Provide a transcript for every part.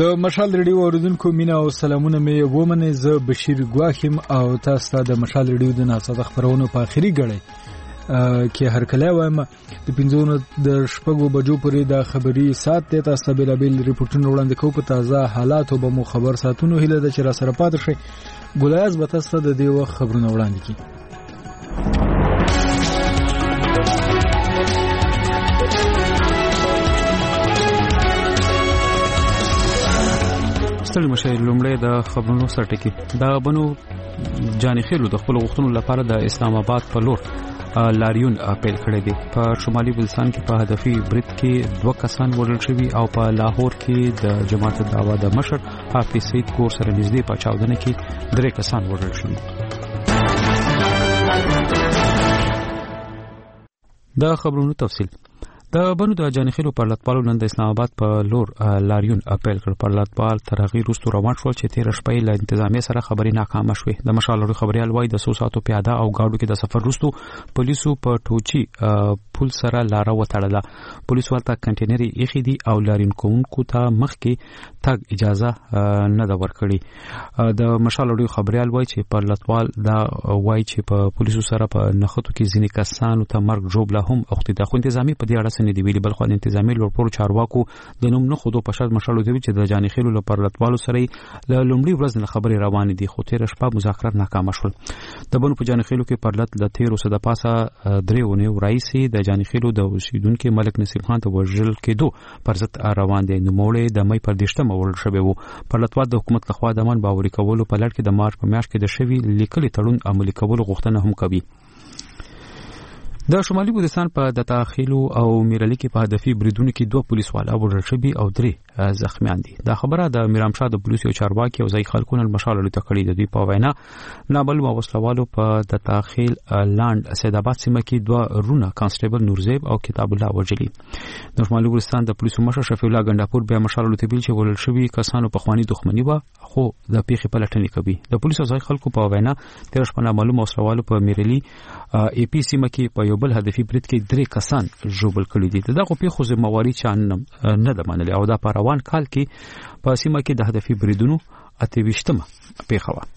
د مشال ریډیو اوریدونکو مینا او سلامونه مې ومنه. زه بشیر ګواخیم او تاسو ته د مشال ریډیو د ناساده خبرونو په اخیری غړي کې هر کله وایم د 15 د شپږو بجو پورې د خبري سات ته تاسو به بیل ریپورتونه وړاندې کوو په تازه حالات او به مو خبر ساتونو هله د چر سره پاتې شي. ګلایز به تاسو د دې وخت خبرونه وړاندې کړي. ستړي مشه لومړی د خبرونو سرټکی دا بنو جاني خیلو د خپل غوښتنو لپاره د اسلام آباد په لور لاریون اپیل کړی دی. په شمالي بلوچستان کې په هدفي برید کې 2 کسان وژل شوي او په لاهور کې د جماعت دعوا د مشر حافظ سید کور سره نږدې په چاودنه کې 3 کسان وژل شوي. د خبرونو تفصیل د بنو د جانخیلو پر لټپالو نن د اسلام آباد په لور لاریون اپیل کړ. پر لټپال ترغی روستو روان شول چې 13 شپې له انتظامیه سره خبري ناکامه شوه. د مشالوري خبريال وای د 100 ساعتو پیاده او گاډو کې د سفر روستو پولیسو په ټوچی پول سره لار وټړله. پولیسو ورته کنټینري یخي دي او لارین کوونکو ته مخ کې تګ اجازه نه دا ورکړي. د مشالوري خبريال وای چې پر لټپال دا وای چې په پولیسو سره په نخښتو کې ځینې کسانو ته مرګ جوړ له هم اوختي د خو انتظامی په دې اړه نه دی ویلي. بل خو انتظامی لوړپوړو چارواکو د نوم نه خودو په شرط مشالو دی چې د جانخیلو لپاره لټوالو سره له لومړي ورځ نه خبري روان دي خو 13 شپه مذاکرات ناکام شول. د بنو په جانخیلو کې پرلط د 13 د پاسه دریونه رئیسي د جانخیلو د اوسیدونکو ملک نصیب خان ته وژل کېدو پر ضد روان دي. نو موړې د مې پر دشتمه ورل شوی وو. پرلطوات د حکومت لخوا د امن باوري کولو په لړ کې د مارچ په میاشت کې د شوی لیکلي تړون عملي کولو غوښتنه هم کوي. د شمالي بلوچستان په د تاخیلو او میرالي کې په هدفي بریدونو کې 2 پولیس والا وژل شوي او 3 زخمیان دي. دا خبره د میرامشاه د پولیسو چارواکي او ځای خلکونو مشالو ته کړې د دوی په وینا نابلو وسلوالو په د تاخیل لاند سید آباد سیمه کې 2 رونه کانسټیبل نورزیب او کتاب الله وجلی. د شمالي بلوچستان د پولیسو مشر شفیع الله ګنداپور به مشالو ته ویل چې ولل شوي کسانو په خواني دښمنی و خو د پیخي په لټنې کوي. د پولیسو ځای خلکو په وینا تر شپه معلومه وسلوالو په میرالي ای پی سیمه کې په یو بل هدفي برید کې 3 کسان ژوبل کړي دي. دغه پیښو ذمہواری چا نه ده منلې او دا په روان کال کې په سیمه کې د هدفي بریدونو 28مه پیښه وه.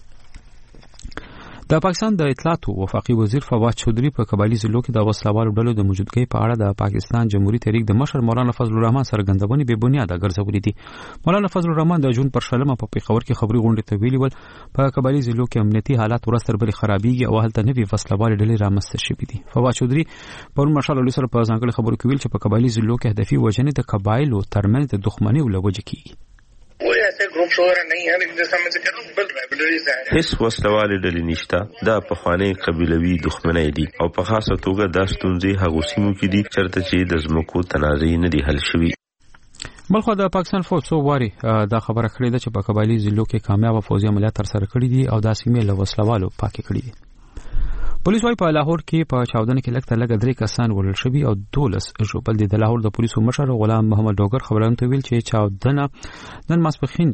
د پاکستان د اطلاعات او وفاقي وزیر فواد چودري په قبایلی ضلعو کې د وسلوالو ډلو د موجودګۍ په اړه د پاکستان جمهوریت تحریک د مشر مولانا فضل الرحمن سرګندونې بې بنیاده ګرځولې دي. مولانا فضل الرحمن د جون پر شلمه په پیښور کې خبري غونډه ته ویلي ول په قبایلی ضلعو کې امنیتي حالات ورستر بل خرابېږي او هلته نوې وسلوالې ډلې رامنځته شوې دي. فواد چودري پرون مشال علي سره په ځانګړي خبرو کې ویل چې په قبایلی ضلعو کې هدفي وجنې د قبایلو ترمنځ د دښمنۍ ولوجه کیږي. कोई ऐसे ग्रुप वगैरह नहीं है लेकिन जैसा मैं कह रहा हूं बल रेगुलरीज है. هیڅ وسلواله ډلې نشته. دا په خواني قبيلوي دښمنۍ دي او په خاصه توګه د ستونزې هغو سیمو کې دي چرته چې د زمکو تنازع نه دي حل شوي. بلخو د پاکستان فوج څو واري دا خبره کړې ده چې په قبایلی ضلعو کې کامیاب فوجي عملیات تر سره کړي دي او د سیمې له وسلوالو پاکي کړي دي. پولیس وايي په لاهور کې په چاودنه کې لږ تر لږه 3 کسان وژل شوي او 12 ژوبل دي. د لاهور د پولیسو مشر غلام محمد ډوګر خبرونه ویل چې چاودنه نن ماسپخین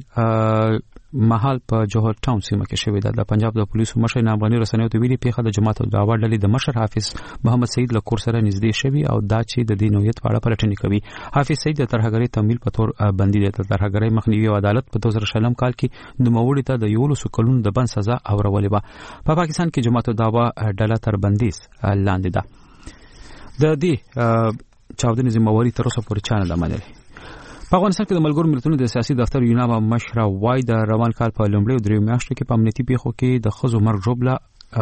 محل په جوهر ټاون سیمه کې شوې ده. د پنجاب د پولیسو مشر نامغني رسنیو ته ویلي پیښه د جماعت دعوا ډلې د مشر حافظ محمد سید له کور سره نږدې شوی او دا چې د دینویت په اړه پلټنې کوي. حافظ سید د ترهګرۍ تمویل په تور بندي دی. د ترهګرۍ مخنیوي عدالت په 2000 کال کې د نوموړي ته د 11 کلونو د بند سزا اورولې و. په پاکستان کې جماعت دعوا ډله تر بندیز لاندې ده. د دې چاودنې ذمہواری تر اوسه پورې چانه ده منلې. په افغانستان کې د ملګرو ملتونو د سیاسي دفتر یوناما مشره وای د روان کال په لومړي 3 میاشتو کې په امنیتي پیښو کې د خزو مرګ جوړه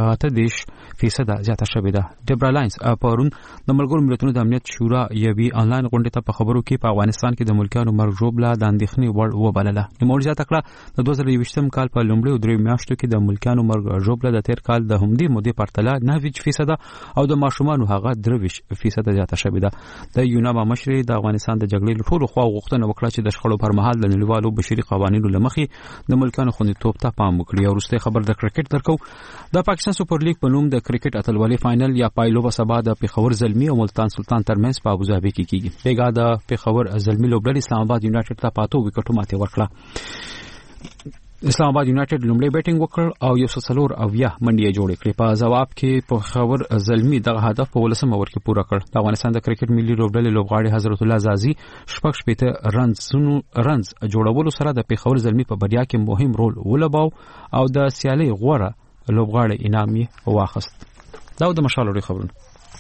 30% زیاته شوې ده. ډیبرا لاینز پرون د ملګرو ملتونو د امنیت شورا یوې انلاین غونډې ته په خبرو کې په افغانستان کې د ملکانو مرګ جوړه د اندېښنې وړ وبلله. نوموړي زیاته کړه د 2023 کال په لومړي 3 میاشتو کې د ملکانو مرګ جوړه د تیر کال د همدې مودې پرتله 9% او د ماشومان هغه 3% زیاته شوې ده. د یوناما مشر د افغانستان د جګړې ټولو خوا غوښتنه وکړه چې د شخړو پر مهال د نړیوالو بشري قوانینو لمخې د ملکانو خوندیتوب ته پام وکړي. او وروسته خبر د کرکټ درکو د پاکستان سپر لیګ په نوم د کرکټ اتلولۍ فائنل یا پایلو به سبا د پیښور زلمی او ملتان سلطان ترمنځ په ابوظبي کې کیږي. بیګا د پیښور زلمی لوبډلې اسلام آباد یونایټډ ته 5 وکټو ماته ورکړه. اسلام آباد یونایټډ لومړی بیټینګ وکړ او 104 منډي جوړ کړې. په جواب کې په خبر زلمی دغه هدف په 18 اوور کې پوره کړ. د افغانستان د کرکټ ملي لوبډلې لوبغاړي حضرت الله زازي شپږ رنز جوړولو سره د پیښور زلمی په بریا کې مهم رول ولوباو او د سیالي غوړه لوبغاړي انعام یې واخیست. دا د مشال لري خبرونه.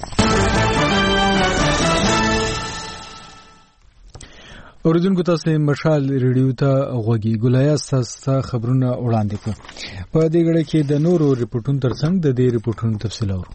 اوریدونکو تاسو مشال ریډیو ته غوږی ګولیا ساستا خبرونه وړاندې کړ. په دې غړي کې د نورو ریپورتونو ترڅنګ د دې ریپورتونو تفصیل اورو.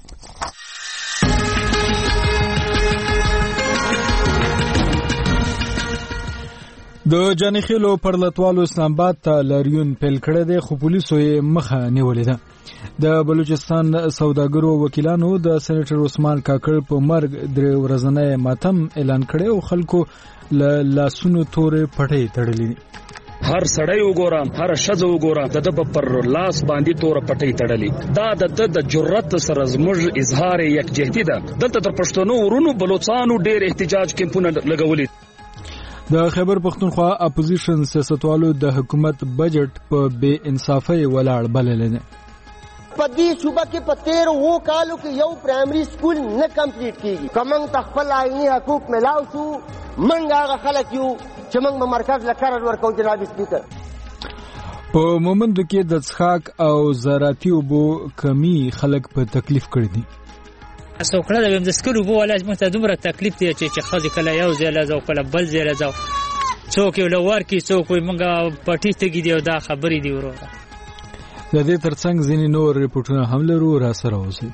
د جانخیلو پرلتوالو اسلام آباد ته لاریون پیل کړی دی خو پولیسو یې مخه نیولې ده. د بلوچستان سوداګرو وکیلانو د سېنیټر عثمان کاکړ په مرګ د ورځنۍ ماتم اعلان کړی او خلکو لاسونو تورې پټې تړلې. هر سړی وګورم هر شذ وګورم د پر لاس باندې تور پټې تړلې. دا د جرأت سره زموږ اظهار یکجهتي ده. دلته تر پښتنو ورونو بلوچستانو ډېر احتجاج کیمپونه لګولې. د خیبر پختونخوا اپوزیشن سیاستوالو د حکومت بجټ په بے انصافۍ ولاړ بللی دی. پدی صوبہ کې په 13 کالو کې یو پرایمری سکول نه کمپلیټ کیږي. کومنګ تخپل آئینی حقوق ملاو شو منګ هغه خلک یو چې موږ مرکز لکرر ورکو. جناب سپیکر په مومند کې د څښاک او زراعتي اوبو کمی خلک په تکلیف کړی دي. اسوکړه د سکول اوبو ولاج مته دومره تکلیف دی چې خځې کله یو ځای لزو کله بل ځای لزو څوک یو لور کې څوک موږ پټی تګي دی دا خبرې دی وروره. د دې ترڅنګ ځینې نور ریپورتونه هم لرو را سره اوسئ.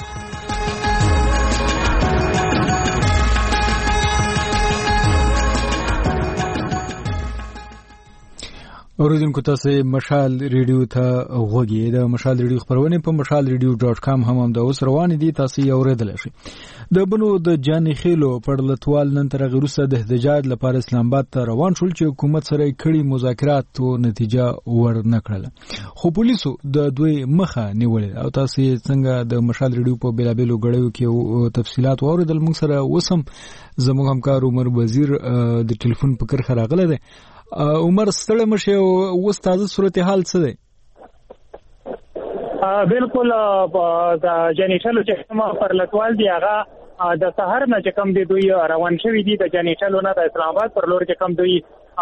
اوریدونکو تاسو مشال ریډیو ته غوږی. د مشال ریډیو خبرونه په mashalradio.com هم د اوس روان دي. تاسو یې اوریدل شئ. د بنو د جاني خېلو پړلتوال نن تر غروسه د احتجاج لپاره اسلام آباد ته روان شول چې حکومت سره کړي مذاکرات او نتیجه ورنه کړله خو پولیسو د دوی مخه نیولې. او تاسو څنګه د مشال ریډیو په بیلابېلو غړیو کې تفصيلات اوریدل. موږ سره وسم زموږ همکار عمر وزیر د ټلیفون په کرخه راغله ده. عمر ستړی مشه او استاد صورتحال څه دی؟ بالکل د جنیټلو چې ما پرلتوال دی هغه د سحر نه چې کم دی دوی روان شوی دي. د جنیټلو نه د اسلام آباد پر لور چې کم دوی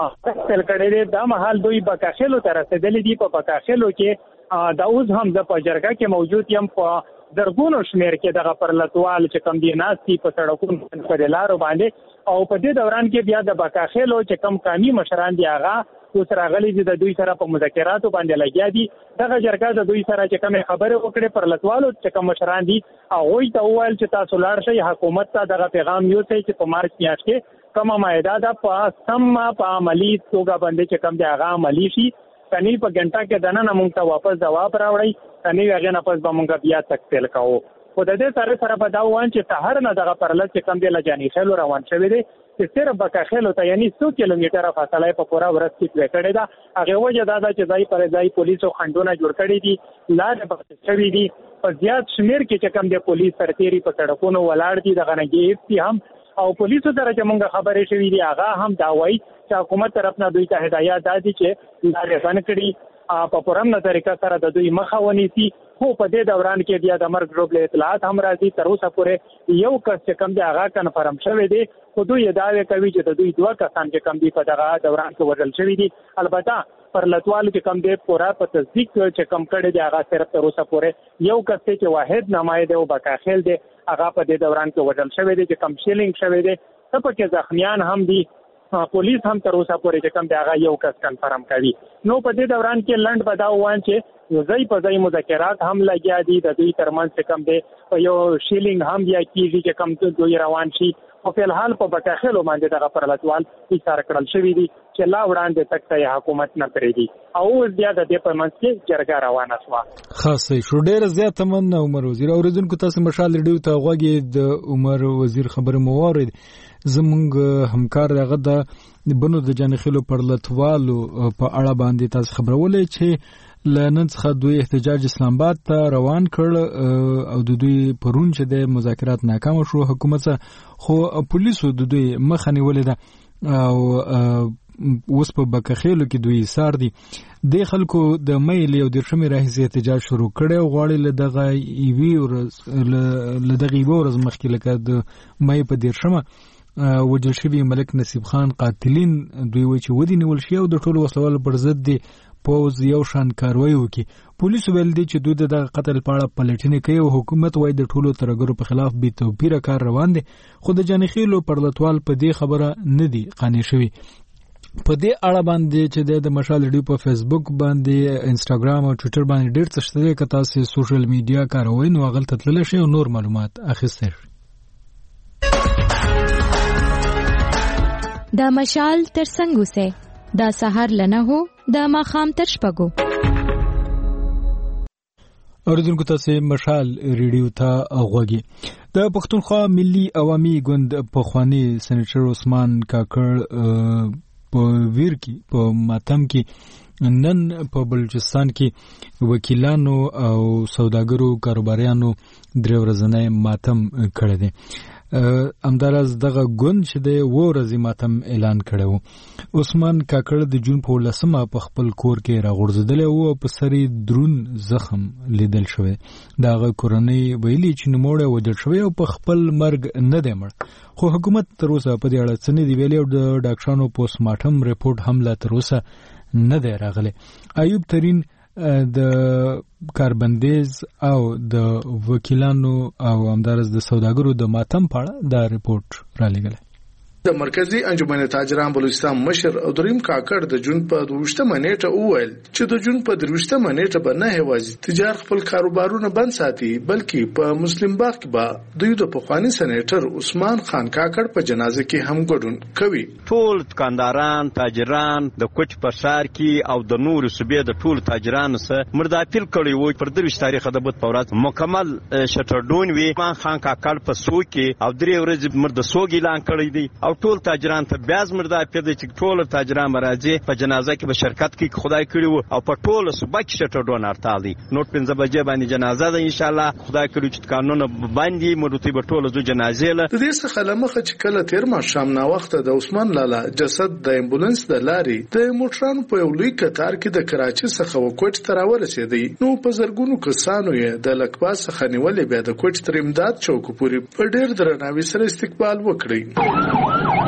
تل کړي دي دا محل دوی بکاخلو تر رسیدلې دي. په بکاخلو کې د اوس هم د پجرګه کې موجود یم په درګونو شمیر کې دغه پرلتوال چې کم دی ناسي په سړکونو په لارو باندې. او په دې دوران کې بیا د بکاخلو چې کم قومي مشران دی هغه اوس راغلي دي د دوی سره په مذاکراتو باندې لګیا دي. دغه جرګه د دوی سره چې کوم خبره وکړي پرلتوالو چې کوم مشران دي هغه ته وویل چې تاسو لاړ شئ حکومت ته دغه پیغام یوسئ چې په مارچ میاشت کې کومه مائده ده په سم په عملی توګه باندې چې کوم دی هغه عملی شي. کني په غنټه کې دنه موږ ته واپس جواب راوړی. کني هغه نه پس به موږ بیا تکتل کوو. خو د دې سره په دا وان چې سحر نه دغه پرلت چې کم دی لجانی خلو روان شوی دی چې صرف بکاخلو ته یعنی 100 کیلومتره فاصله په پورا ورځ کې پرې کړی دا. هغه وجه دا چې ځای پر ځای پولیسو خندونه جوړ کړی دي. لارې بخښ شوی دي. په زیات شمیر کې چې کم دی پولیس سرتيري په سړکونو ولاړ دي. دغه نګي هم او پولیسو سره چې موږ خبرې شوې دي هغه هم دا وایي چې حکومت طرف نه دوی ته هدایت دادي چې لارې بند کړي په پرمنه طریقه سره د دوی مخه ونیسي. خو په دې دوران کې بیا د مرګ ډوبل اطلاعات هم راځي. تر اوسه پورې یو کس چې کم دی هغه کنفرم شوی دی. خو دوی دعوی کوي چې د دوی دوه کسان چې کم دی په دغه دوران کې وژل شوی دي. البته پرلتوال چې کم دی پورا په تصدیق چې کم کړي دی هغه صرف تر اوسه پورې یو کس چې واحد نماینده او بکاخیل دی هغه په دې دوران کې وژل شوی دی چې کم شیلینګ شوی دی. څه پکې زخمیان هم دي. پولیس هم تر اوسه پورې چې کم دی هغه یو کس کنفرم کوي. نو په دې دوران کې لند بداو وان چې ځای په ځای مذاکرات هم لګیا دي. د دوی ترمنځ چې کم دی یو شیلینګ هم بیا کیږي چې کم دوی روان شي. او په الحال په بکاخلو باندې دغه پرلتوال ایثار کړل شوی دي چې لا وړاندې تک ته حکومت نه پرېږدي. او بیا د دې په منځ کې جرګه روانه شوه. خاصه شو ډېر زیات مننه عمر وزیر. اوریدونکو تاسو مشال ریډیو ته غوږی د عمر وزیر خبره مو واورید. زمونږ همکار دغه د بنو د جانخیلو پرلتوالو په اړه باندې تاسو خبرولې چې لنن څخه دوی احتجاج اسلام آباد ته روان کړ او د دوی پرون چې د مذاکرات ناکام شو حکومت خو پولیسو د دوی مخه نیولې ده. او اوس په بکخېلو کې دوی سار دي د خلکو د مې له 13 راهیسې احتجاج شروع کړي او غواړي له دغه ایوي ورځ مخکې لکه د مې په 13 وجل شوی ملک نصیب خان قاتلین دوی وایي چې ودی نیول شي او د ټولو وسلوالو پر ضد دي پوز یو شان کاروي وکي. پولیس ویل دي چې دوی د قتل په اړه پلټنې کوي او حکومت وایي د ټولو ترګرو په خلاف بې توپیره کار روان دي، خو د جانخیلو پرلتوال په دې خبره نه دي قانع شوي. په دې اړه باندې چې د مشال ریډیو په فیسبوک باندې، انستګرام او ټوئیټر باندې ډېر څه شته که تاسو سوشل میډیا کاروئ نو هغه ته تللی شئ او نور معلومات اخیستی شئ. دا مشال تر څنګ اوسئ، دا سهار له 9 د ماښام تر 6. اوریدونکو تاسو مشال ریډیو ته غوږی. د پښتونخوا ملي عوامي ګوند پخوانی سېنیټر عثمان کاکړ په ویر کې په ماتم کې نن په بلوچستان کې وکیلانو او سوداګرو کاروباریانو درې ورځې ماتم کړی دی. همداراز دغه ګوند چې د ورځې ماتم اعلان کړو. عثمان کاکړ د جون په 10 په خپل کور کې راغورځېدلی او په سری درون زخم لیدل شوی. دغه کورنۍ ویلي چې نوموړی وژل شوی او په خپل مرګ نه دی مړ، خو حکومت تر اوسه په دې اړه څه نه دی ویلي او د ډاکټرانو پوسټ مارټم ریپورت هم لا تر اوسه نه دی راغلی. ایوب ترین د کاربندیز او د وکیلانو او همدارس د سوداګرو د ماتم په اړه دا ریپورت را لېږلی. د مرکزی انجمن تاجران بلوچستان مشر او دریم کاکړ د جون په 22 نیټه وویل چې د جون په 23 نیټه به نه هوازي تجار خپل کاروبارونه بند ساتي، بلکې په مسلم باغ کې به دوی د پخوانی سېنیټر عثمان خان کاکړ په جنازه کې هم ګډون کوي. ټول دکانداران، تاجران د کوچ په شار کې او د نور صوبې د ټول تاجرانو سره مرداپیل کړي وو. پر 23 تاریخ د بت پورات مکمل شټرډون وی عثمان خان کاکړ په سو کې او 3 ورځې مرد سوګ اعلان کړی دی او ټول تاجران ته بیاز مردا پیدا چې ټول تاجران راځي په جنازه کې به شرکت کوي. خدای کړی وو او په ټول صبح کې شټرډون ارتال دی. نوټ 15 بجې باندې جنازه ده ان شاء الله. خدای کړی چې قانون باندې مرتي به ټول زو جنازې له د دې څخه لمخه چې کله تیر ما شام نا وخت د عثمان لالا جسد د امبولانس د لارې د موټرانو په یو لوی کتار کې د کراچي څخه وکوټ تر ورسېدی نو په زرګونو کسانو یې د لکباس څخه نیولې بیا د کوټ تر امداد چوک پورې په ډېر درناوي سره استقبال وکړي.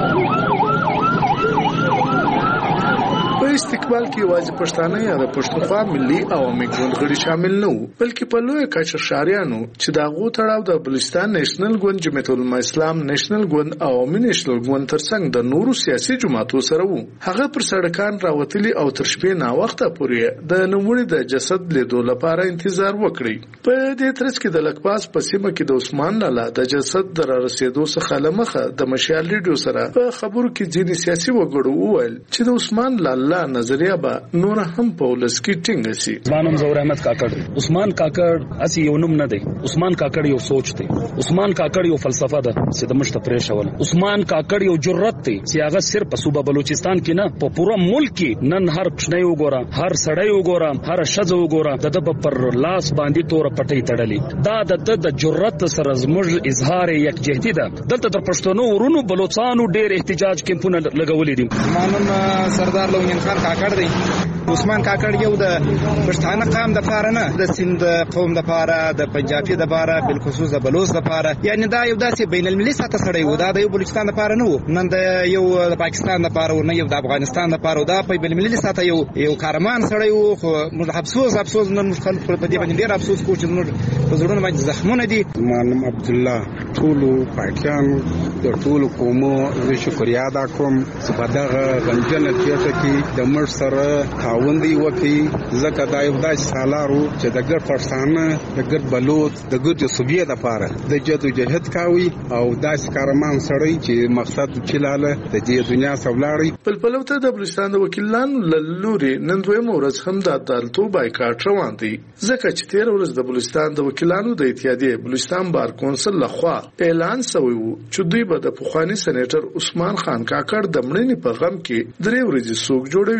په استقبال کې واځي پښتانه یا د پښتونخوا ملي عوامي ګوند غړي شامل نه وو، بلکې په لوی کچه شاریانو چې دا غو تړاو د بلوچستان نېشنل ګوند، جمعیت العلماء اسلام نېشنل ګوند او عوامي نېشنل ګوند ترڅنګ د نورو سیاسي جماعتو سره وو. هغه پر سړکان راوتلي او تر شپې نا وخته پورې د نوموړي د جسد لیدو لپاره انتظار وکړي. په دې ترڅ کې د لکپاس په سیمه کې د عثمان لالا د جسد در رسیدو څخه لمخه د مشال ریډیو سره په خبرو کې ځینې سیاسي وګړو وویل چې د عثمان لالا نظریه به نور هم په ولس کې ټینګ شي. عثمان زهور احمد کاکړ، عثمان کاکړ اسی یو نوم نه دی. عثمان کاکړ یو سوچ دی. عثمان کاکړ یو فلسفه ده چې د مشته پرېښول. عثمان کاکړ یو جرأت دی چې هغه صرف په صوبه بلوچستان کې نه په پوره ملک کې نن هر پښنی وګوره، هر سړی وګوره، هر شذ وګوره د پر لاس باندې تور پټي تړلې. دا د جرأت سره زموږ اظهار یکجهتي ده. دلته د پښتنو ورونو بلوچستانو ډېر احتجاج کیمپونه لګولې دي. مانم سردار لونین خان کاکړ دی. عثمان کاکړ یو د پښتانه قام د پاره نه د سند قوم د پاره، د پنجابي د پاره، بالخصوص د بلوچ د پاره، یعنی دا یو داسې بین المللي سطح سره و. دا د یو بلوچستان د پاره نه و، نن د یو د پاکستان د پاره و، نه یو د افغانستان د پاره. دا په بین المللي سطح یو کارمان سره و. خو موږ افسوس نن موږ خلک په دې باندې ډیر افسوس کوو چې موږ په زړونو باندې زخمونه دي. مانم عبد الله ټول پاکستان د ټول قومو زه شکریا ادا کوم چې په دغه غنجنه کې د مر سره تعاون دی وکي. زکه دا یو داسې سالارو چې د ګډ پښتانه، د ګډ بلوچ، د ګډ صوبې د پاره د جدوجہد کوي او داسې کارمان سړی چې مقصد چلاله د دې دنیا سولاړي. بلبلو ته د بلوچستان د وکیلانو لوري نن دویم ورځ هم د عدالتو بایکاټ روان دی، ځکه چې 13 ورځ د بلوچستان د وکیلانو د اتحادیې بلوچستان بار کونسل لخوا اعلان شوی و چې دوی به د پخوانی سېنیټر عثمان خان کاکړ د مړینې په غم کې 3 ورځې سوګ جوړوي.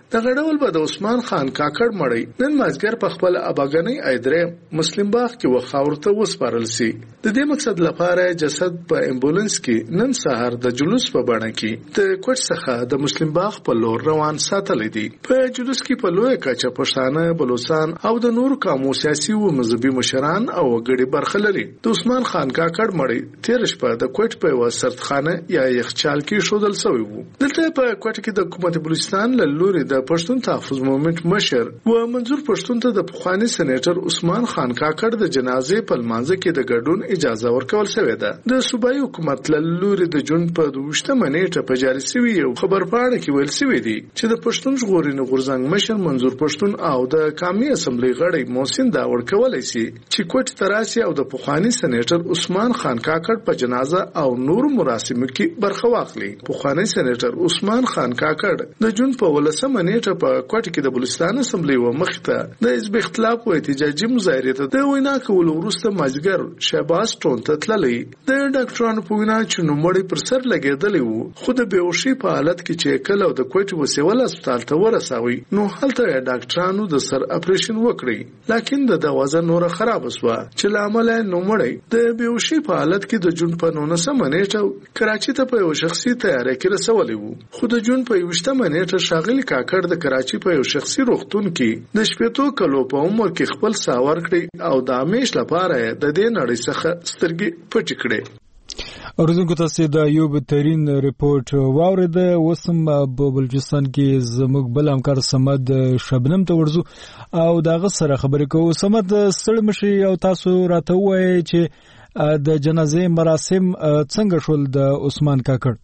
د غډول به د عثمان خان کاکړ مړی نن مازګر په خپل اباګنۍ ایدره مسلم باغ کې وخاورته وسپارل سي. د دې مقصد لپاره جسد په امبولانس کې نن سهار د جلوس په بڼه کې د کوټ څخه د مسلم باغ په لور روان ساتل دي. په جلوس کې په لوی کچه پښتانه، بلوچستان او د نور قومو سیاسي او مذهبي مشران او غړي برخه لري. د عثمان خان کاکړ مړی تیر شپه د کوټ په وسرتخانه یا یخچال کې شودل شوی وو. دلته په کوټ کې د حکومت بلوچستان له لوري د پښتون تحفظ مومنت مشر و منظور پښتون ته د پخوانی سېنیټر عثمان خان کاکړ د جنازې په لمانځه کې د ګډون اجازه ورکول شوې ده. د صوبایي حکومت له لوري د جون په 22 نیټه په جاري شوی یو خبر پاڼه کې ویل شوی دی چې د پښتون ژغورنې غورځنګ مشر منظور پښتون او د قومي اسمبلی غړی محسن داور کولای شي چې کوټ تراسي او د پخوانی سېنیټر عثمان خان کاکړ په جنازه او نور مراسمو کې برخه واخلي. پخوانی سېنیټر عثمان خان کاکړ د جون په 18 نیټه په کوټ کې د بلوچستان اسمبلی و مخته د حزب اختلاف او احتجاجي مظاهره ته د وینا کول وروسته مازګر شهباز ټون ته تللی. د ډاکټرانو په وینا چې نوموړی پر سر لګېدلی وو، خو د بېهوشۍ په حالت کې چې کله د کوټ وسیول هسپتال ته ورساوی نو هلته ډاکټرانو د سر اپریشن وکړي، لیکن د وضع نور خراب شوه چې له امله نوموړی د بېهوشۍ په حالت کې د جون په 19 نیټه کراچي ته په یو شخصي طیارې کې رسولی وو. خو د جون په 21 نیټه ښاغلي کاکړ د کراچي په یو شخصي روغتون کې د 14 کلو په عمر کې خپل ساه ورکړي او د همیش لپاره د دې نړۍ څخه سترګې پټې کړې. اوریدونکو تاسو د ایوب ترين ریپورت واورید. وسم په بلوچستان کې زموږ بل همکار سمد شبنم ته ورزو او داغه سره خبرې کوو. سمد ستړي مشي او تاسو راته وایي چې د جنازې مراسم څنګه شول د عثمان کاکړ؟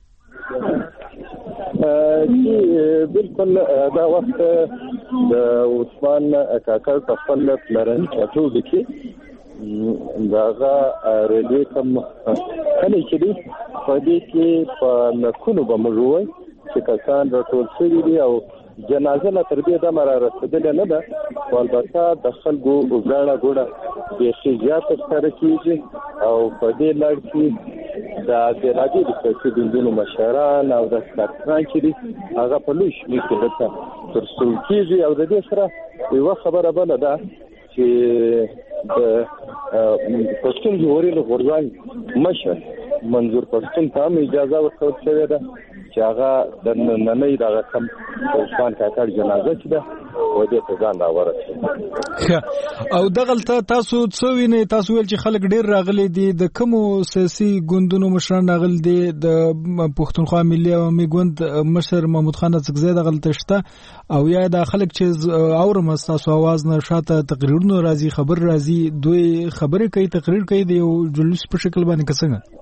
بالکل دا وخت د عثمان کاکړ په خپل پلرن چاټو کې داغه ریډیو کم کله چې دی په دې کې په لکونو بمجوي چې کسان راټول شوي دي او جنازه لا تر دې د مر رسیدل نه ده. البته د خلکو وګړه ګوډه د احتجاج سره کیږي او په دې لړ کې د راځي د سیاسي ګوندونو مشران او د ستران چې دي هغه په لوی شمېر کې راځي تر څو کیږي او د دې سره یو خبره بل ده چې د پښتون ژغورنې غورځنګ مشر منظور پښتون ته اجازه ورکول شوې ده چې هغه د نننۍ دغه کم عثمان کاکړ جنازه چې ده و دې ته ځان راورسوي. او دغلته تاسو څو وینئ؟ تاسو ویل چې خلک ډېر راغلي دي، د کومو سیاسي ګوندونو مشران راغلي دي؟ د پښتونخوا ملي عوامي ګوند مشر محمود خان اڅکزی دغلته شته او یا د خلک چې اورم تاسو आवाज نه شاته تقریرونه راځي، خبر راځي، دوی خبرې کوي، تقریر کوي د یو جلوس په شکل باندې څنګه؟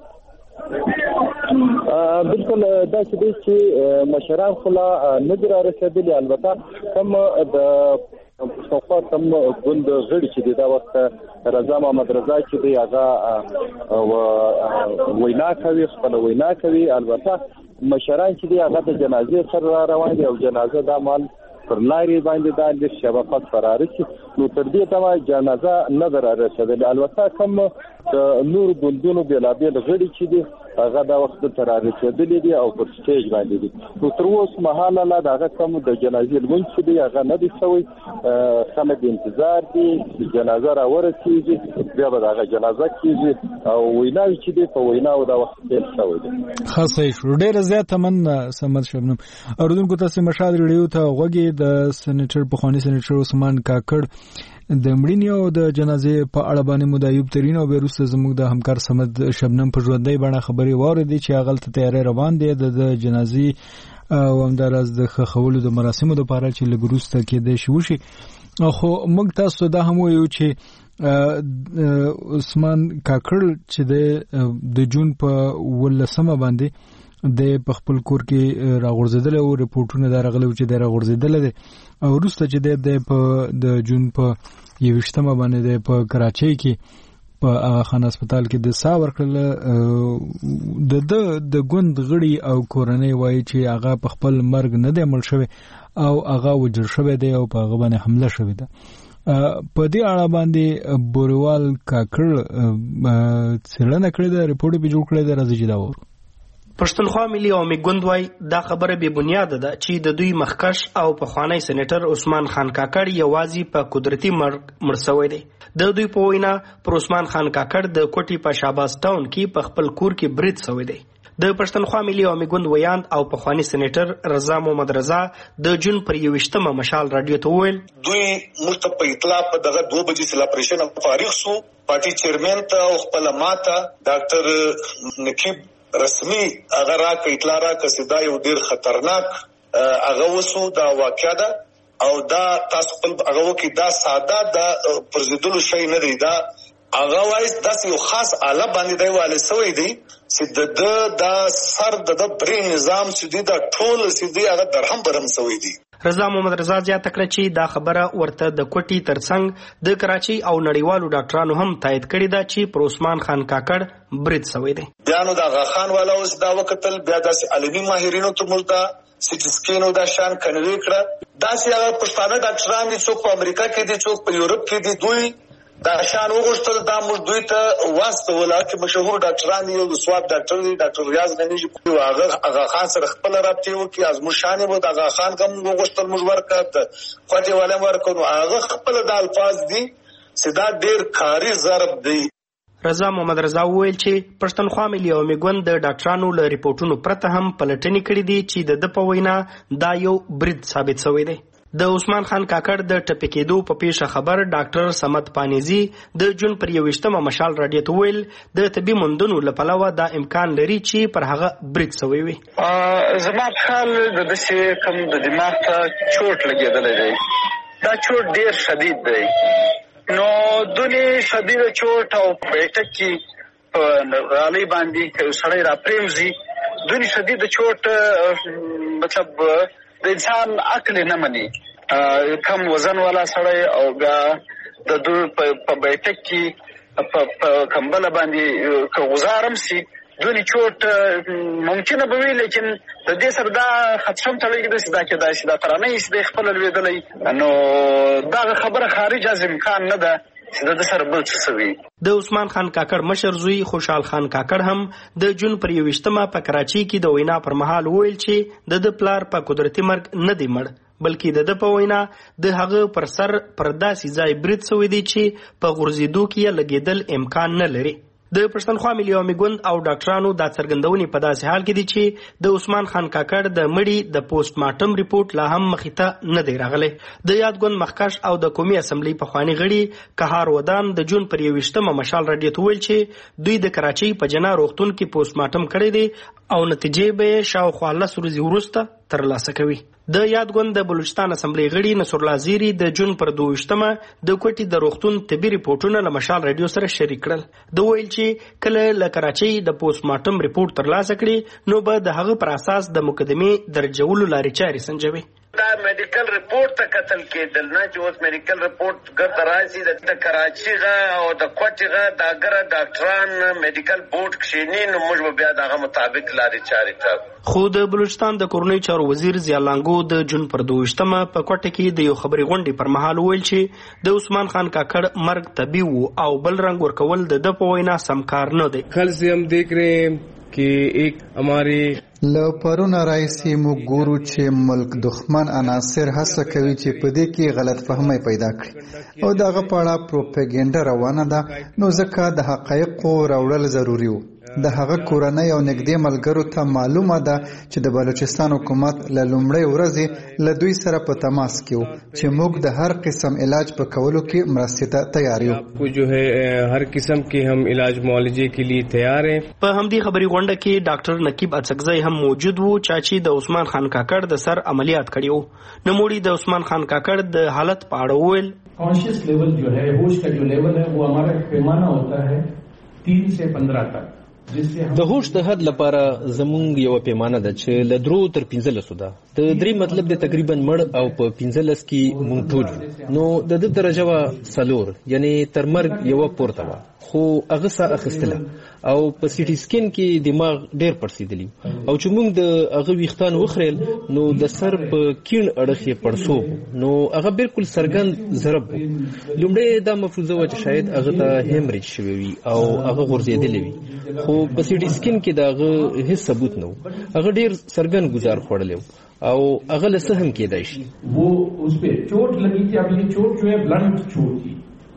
بالکل دا چې مشران خلا نظر رسیدلی، البته کوم د پښتونخوا کوم ګوند غړي چې دا وخت رضا محمد رضا چې دی هغه وینا کوي، خپل وینا کوي. البته مشران چې دی هغه د جنازې سره روان دي او جنازه د مال پر لاري باندې د شبکات فرار شي نو تر دې دا جنازه نه رسیدلی. البته کوم نور ګوندونو بلابل غړي چې دی هغه دا وخت تر رسیدلی دي او پر سټیج باندې دي. نو تر اوسه مهاله لا دا کوم د جنازې لمونځ چې دی هغه نه دي شوی، خلک انتظار دي جنازه را ورسیږي، بیا به دا جنازه کیږي او وینا چې دی په وینا او دا وخت تیر شوی دی. خاصه شو ډیر زیات من سمد شبنم. اوردونکو تاسو مشاهده ریډیو ته وګورئ. د سېنیټر پخوانی سېنیټر عثمان کاکړ د مړینې او د جنازې په اړه باندې مدایب ترين او بیرسته زموږ د همکار سمد شبنم په ژوندۍ باندې خبري واوریدي چې هغه تیاری روان دي د جنازې او همدارس د خولو د مراسمو لپاره چې لګروسته کې د شوشي. خو موږ تاسو دا هم وایو چې عثمان کاکړ چې د جون په 18 باندې د خپل کور کې راغورځیدل او ریپورتونه دا راغلي چې د راغورځیدل دي او وروسته چې د جون په 21 باندې په کراچۍ کې په هغه خان هسپتال کې د ساه ورکړل. د ګوند غړي او کورنۍ وایي چې هغه په خپل مرګ نه دی مړ شوی او هغه وجر شوی دی او په هغه باندې حمله شوی ده. په دې اړه باندې بوروال کاکړ څېړنه کړې ده، ریپورت به جوړ کړی دی. راځي چې دا وورو. پښتونخوا ملي عوامي ګوند وايي دا خبره بې بنیاده ده چې د دوی مخکش او پخوانی سېنیټر عثمان خان کاکړ یوازې په قدرتي مړ شوی دی. د دوی په وینا پر عثمان خان کاکړ د کوټي په شهباز ټاون کې په خپل کور کې برید شوی دی. د پښتونخوا ملي عوامي ګوند ویاند او پخوانی سېنیټر رضا محمد رضا د جون پر 21 مشال رادیو ته وویل دوی موږ ته په اطلاع په دغه 2 بجې سره اپریشن فارغ شو. پارټي چیرمن ته او خپل ماته ډاکټر نقیب رسمي هغه راکړه اطلاع راکړه چې دا یو ډیر خطرناک هغه وسو دا واقعه ده او دا تاسو خپل هغه وکي دا ساده د پرزیدلو شي نه دی. دا هغه وایي داسې یو خاص آله باندې دی والي سوی دی چې د سر د برین نظام چې دی دا ټول چې دی هغه درهم برم سوی دی. رضا محمد رضا زیاته کړه چې دا خبره ورته د کوټي ترڅنګ د کراچي او نړیوالو ډاکټرانو هم تایید کړې ده چې پر عثمان خان کاکړ برید شوی دی. بیا نو د غاخان والا اوس دا وکتل بیا داسې عالمي ماهرینو ته موږ دا سټي سکین او دا شان کنوي کړه. داسې هغه پښتانه ډاکټران دي څوک په امریکا کې دي څوک په یورپ کې دي دوی دا شان وغوښتل دا موږ دوی ته واستول چې مشهور ډاکټران یو د سواب ډاکټر دی ډاکټر ریاض غنی هغه خان سره خپل رابطه وکي ازمو شان وو دا خان کوم وغوښتل موږ ورکړه خوټي والے ورکړو هغه خپل د الفاظ دي چې دا ډیر کاری ضرب دی. رضا محمد رضا وویل چې پښتونخوا ملي عوامي ګوند د ډاکټرانو له ریپورتونو پرته هم پلټنې کړې دي چې د په وینا دا یو برید ثابت شوی دی. د عثمان خان کاکړ د ټپي کېدو په پیښه خبر ډاکټر صمد پانیزي د جون پر 21 مشال رادیو ته ویل د طبي موندنو لپاره دا امکان لري چې پر هغه برید شوی وي. زما په خیال د دې کوم د دماغ ته چوټ لګېدلی دی دا چوټ ډیر شدید دی نو دونی شدید چوټ او بیټک کې په غالۍ باندې سړی را پریوزي دونی شدید چوټ مطلب د انسان عقل نه مني کم وزن والا سړی او بیا د دوی په بیٹک کې په کمبله باندې که غزارم سي دونی چوټ ممکنه به وي لیکن د دې سره دا خدشم تړلی کېدای شي دا کېدای شي دا ترانه شي د خپل لوېدلی نو دا خبره خارج از امکان نه ده د سر بل څه وي. د عثمان خان کاکړ مشر زوی خوشحال خان کاکړ هم د جون پر 21 په کراچي کې د وینا پر مهال ویل چې د پلار په قدرتي مرګ نه دی مړ بلکې د په وینا د هغه پر سر پر داسې ځای برید شوی دی چې په غورځېدو کې لګېدل امکان نه لري. د پښتونخوا ملي عوامي ګوند او ډاکټرانو دا څرګندونې په داسې حال کې دي چې د عثمان خان کاکړ د مړي د پوسټ مارټم ریپورت لا هم مخې ته نه دی راغلی. د یاد ګوند مخکش او د قومي اسمبلی پخواني غړي قهار ودان د جون پر 21 مشال رادیو ته ویل چې دوی د کراچۍ په جنا روغتون کې پوسټ مارټم کړی دی او نتیجې به شاوخوا 10 ورځې وروسته ترلاسه کوي. د یاد ګوند د بلوچستان اسمبلی غړي نصر الله زیری د جون پر 22 د کوټي د روغتون طبي ریپورتونه له مشال رادیو سره شریک کړل. د ویل چې کله له کراچۍ د پوسټ مارټم ریپورت ترلاسه کړي نو به د هغه پر اساس د مقدمې درجولو لارې چارې سنجوي. دا میډیکل ریپورت ته قتل کېدل نه چې اوس میډیکل ریپورت ګرته راځي د کراچۍ غا او د کوټي غا د اگر ډاکټران میډیکل بورډ کښینی نو موږ بیا دغه مطابق لارې چارې ټاکو. خو د بلوچستان د کورنۍ چارو وزیر ضیا لانګو د جون پر 22 په کوټه کې د یو خبري غونډې پر مهال ویل چې د عثمان خان کاکړ مرګ طبي وو او بل رنگ ورکول د په وینا سمکار نه دی. کل سے ہم دیکھ رہے ہیں کہ ایک ہمارے لپرون رئیسی مګورو چې ملک دښمن عناصر هڅه کوي چې په دې کې غلط فهمي پیدا کړي او دغه پاړه پروپاګاندا روانه ده نو ځکه د حقایقو راوړل ضروری وو. د هغه کورنۍ او نږدې ملګرو ته معلومه ده چې د بلوچستان حکومت له لومړۍ ورځې له دوی سره په تماس کې وو چې موږ د هر قسم علاج په کولو کې مرستې ته تیار یو. جو ہے هر قسم کې هم علاج معالجې کې لیے تیار ہیں. په همدې خبري غونډه کې ډاکټر نقیب اڅکزی هم موجود وو چې د عثمان خان کاکړ د سر عملیات کړیو. نوموړي د عثمان خان کاکړ د حالت په اړه ویل کانشیس لیول جو ہے ہوش کا جو لیول ہے وہ ہمارا پیمانہ ہوتا ہے 3 سے 15 تک. د هوش د حد لپاره زمونږ یو پیمانه ده چې له 3 تر 15 ده. د 3 مطلب د تقریبا مړ او په 15 کې مونږ ټول نو د درجه وا سلور یعنی تر مرګ یو پورته و. خو هغه سا اخستله او په سي ټي سکین کې دماغ ډیر پړسیدلی او چې موږ د هغه ویختان وخریل نو د سر په کین اړخ یې پړسو نو هغه بالکل سرګند ضرب لومړی دا مفروضه و چې شاید هغه ته هیمریج شوی وي او هغه غورځېدلی وي خو په سي ټي سکین کې دا هغه هیڅ ثبوت نه و هغه ډیر سرګند گزار خوړلی او هغه له سهم کېدای شي वो उस पे चोट लगी थी अब ये चोट जो है ब्लंट चोट थी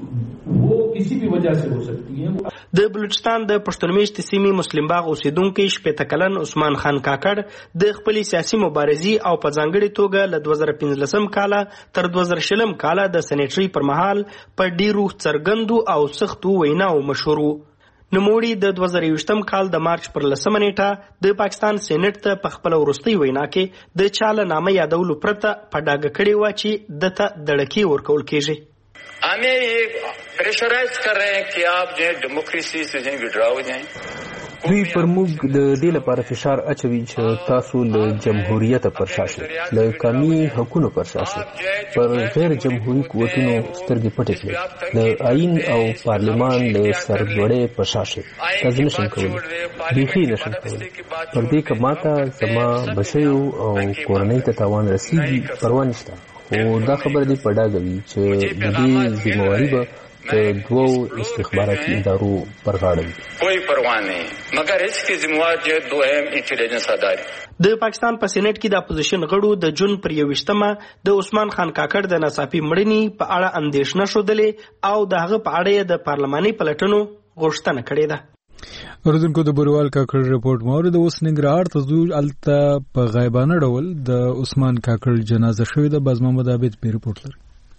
वो किसी भी वजह से हो सकती है د بلوچستان د پښتون میشتې سیمې مسلم باغ اوسیدونکو 15 کلن عثمان خان کاکړ د خپل سیاسي مبارزې او په ځانګړي توګه له 2015 کال تر 2020 کال د سنټري پر مهال په ډیرو څرګندو او سختو ویناو مشهور نوموړي د 2020 کال د مارچ پر 10 نیټه د پاکستان سېنات ته په خپل ورستۍ وینا کې د چاله نامه یادولو پرته په ډاګه کړی و چې دته دړکی ورکول کېږي हमें ये प्रेशराइज कर रहे हैं कि आप जो है डेमोक्रेसी से जो विड्रॉ हो जाएं دوی پر موږ د دې لپاره فشار اچوي چې تاسو له جمهوریت پر شاشه له قومي حقوقو پر شاشه پر غیر جمهوریت قوتونو سترګې پټې کړي د آئین او پارلمان له سرلوړۍ پر شاشه تاسو نشئ کولی بیخي نشئ کولی پر دې کماته زما بچیو او کورنۍ ته تاوان رسیږي پروا نشته او دا خبر دی په ډاګه وي چې د دې ذمہواری به د دوو استخباراتي ادارو پر غاړه وي کوئی پروا نه مګر اسکی ذمہوار جو دویم انټيليجنس ادارې د پاکستان په سېنات کې د اپوزیشن غړو د جون پر 21مه د عثمان خان کاکړ د ناڅاپي مړینې په اړه اندېښنه شودلې او د هغه په اړه د پارلماني پلټنو غوښتنه کړې ده اوردونکو د بروال کاکړ رپورټ مورد اوس ننګرهار ته ځو الته په غیبانه ډول د عثمان کاکړ جنازه شوې ده باز محمد عابد په رپورټ لري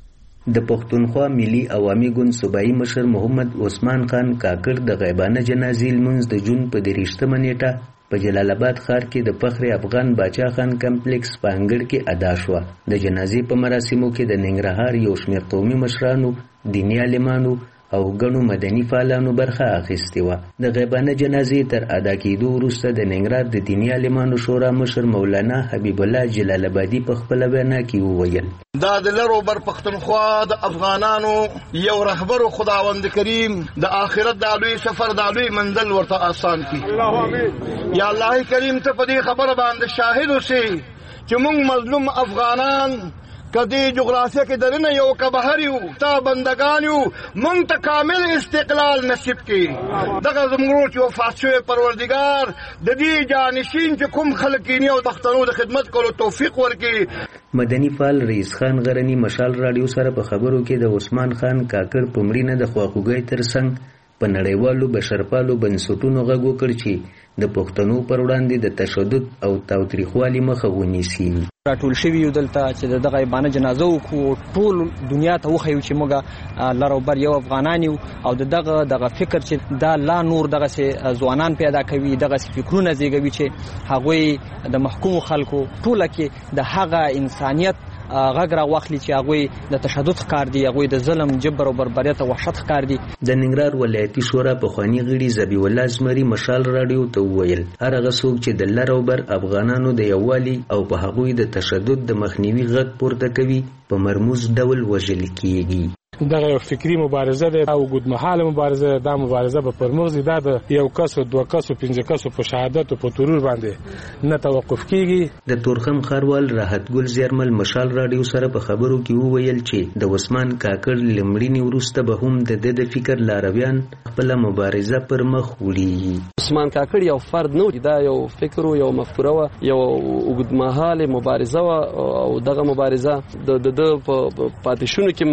د پښتونخوا ملي عوامي ګوند صوبایي مشر محمد عثمان خان کاکړ د غیبانه جنازې لمونځ د جون په 23مه نیټه په جلال آباد ښار کې د فخر افغان باچا خان کمپلیکس په انګړ کې ادا شوه د جنازې په مراسمو کې د ننګرهار یو شمېر قومي مشرانو دیني عالمانو او ګڼو مدني فعالانو برخه اخیستې وه د غیبانه جنازې تر ادا کېدو وروسته د ننګرهار د دیني عالمانو شورا مشر مولانا حبیب الله جلال آبادي په خپله بیانه کې وویل دا د لرو بر پښتونخوا د افغانانو یو رهبر خداوند کریم د آخرت د لوی سفر د لوی منزل ورته آسان کړي الله امين یا الله کریم ته په دې خبره باندې شاهد اوسې چې موږ مظلوم افغانان کدی جغرافیه کې درنه یو کبهر یو تا بندگان یو مونږ ته کامل استقلال نصیب کړي دغه زموږ چې وفات شوی پروردګار د دې جانشین چې کوم خلک یې او پښتنو د خدمت کولو توفیق ورکړي مدني فعال رئیس خان غرنی مشال رادیو سره په خبرو کې د عثمان خان کاکړ په مړینه د خواخوږۍ ترڅنګ په نړیوالو بشرپالو بنسټونو غږ وکړ چې د پښتنو پر وړاندې د تشدد او تاوتریخوالي مخه ونیسي راټول شوي یو دلته چې دغه غیبانه جنازه وکړو ټول دنیا ته وښیو چې موږ لر او بر یو افغانان یو او دغه فکر چې دا لا نور دغسې ځوانان پیدا کوي دغسې فکرونه زیږوي چې هغوی د محکومو خلکو ټوله کې د هغه انسانیت غږ را واخلي چې هغوی د تشدد ښکار دي هغوی د ظلم جبر او بربریت او وحشت ښکار دي د ننګرهار ولایتي شورا پخواني غړي ذبیح الله زمري مشال راډیو ته وویل هر هغه څوک چې د لر او بر افغانانو د یووالي او په هغوی د تشدد د مخنیوي غږ پورته کوي په مرموز ډول وژل کیږي دغه فکری مبارزه ده او اوږدمهاله مبارزه ده دا مبارزه به پر مغز ده د یو کس او دوه کس او پنځه کس په شهادت او په ترور باندې نه توقف کیږي د تورخم خاروال راحت ګل زیرمل مشال راډیو سره په خبرو کې وویل چې د عثمان کاکړ لمړینی وروسته به هم د فکر لارویان خپل مبارزه پر مخ وړي عثمان کاکړ یو فرد نه دا یو فکر او یو مفکوره و یو اوږدمهاله مبارزه او دغه مبارزه د پاتیشونو کې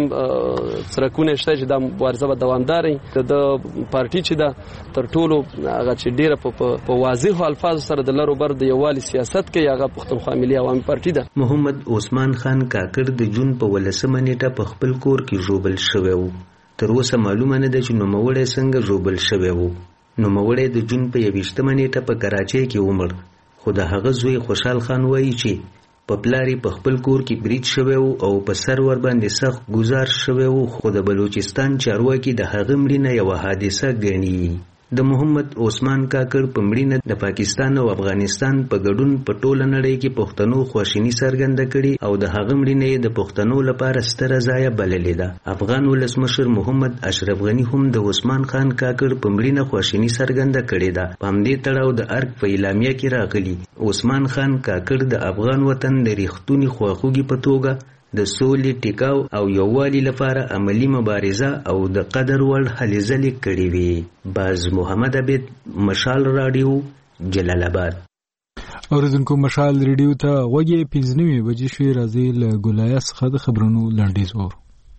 سرکونه شته چې دا مبارزه به دوامدار وي د پارټي چې دا تر ټولو هغه چې ډیره په واضح الفاظ سره د لرو بر د یووالي سیاست کوي هغه پښتونخوا ملي عوامي پارټي ده محمد عثمان خان کاکړ د جون په 18مه نیټه په خپل کور کې ژوبل شوی و تر اوسه معلومه نه ده چې نوموړی څنګه ژوبل شوی و نوموړی د جون په 21مه نیټه په کراچۍ کې ومړ خو د هغه زوی خوشحال خان وایي چې په پلاری په خپل کور کې برید شوی او په سر ور باندې سخت گزار شوی خو د بلوچستان چارواکي د هغه مړینه یو حادثه ګڼي د محمد عثمان کاکړ په مړینه د پاکستان او افغانستان په ګډون په ټوله نړۍ کې پښتنو خواشیني څرګنده کړي او د هغه مړینه د پښتنو لپاره ستره ضایعه بللې ده. افغان ولسمشر محمد اشرف غنی هم د عثمان خان کاکړ په مړینه خواشیني څرګنده کړې ده. په همدې تړاو د ارګ په اعلامیه کې راغلي عثمان خان کاکړ د افغان وطن د ریښتوني خواخوږي په توګه د سولې ټیکاو او یووالي لپاره عملی مبارزه او د قدر وړ هلې ځلې کړې وي. باز محمد عبید، مشال راډیو، جلال آباد. اوریدونکو مشال ریډیو ته غوږی 15 بجې شوې. راځي له ګولایه څخه د خبرونو لنډیز وو.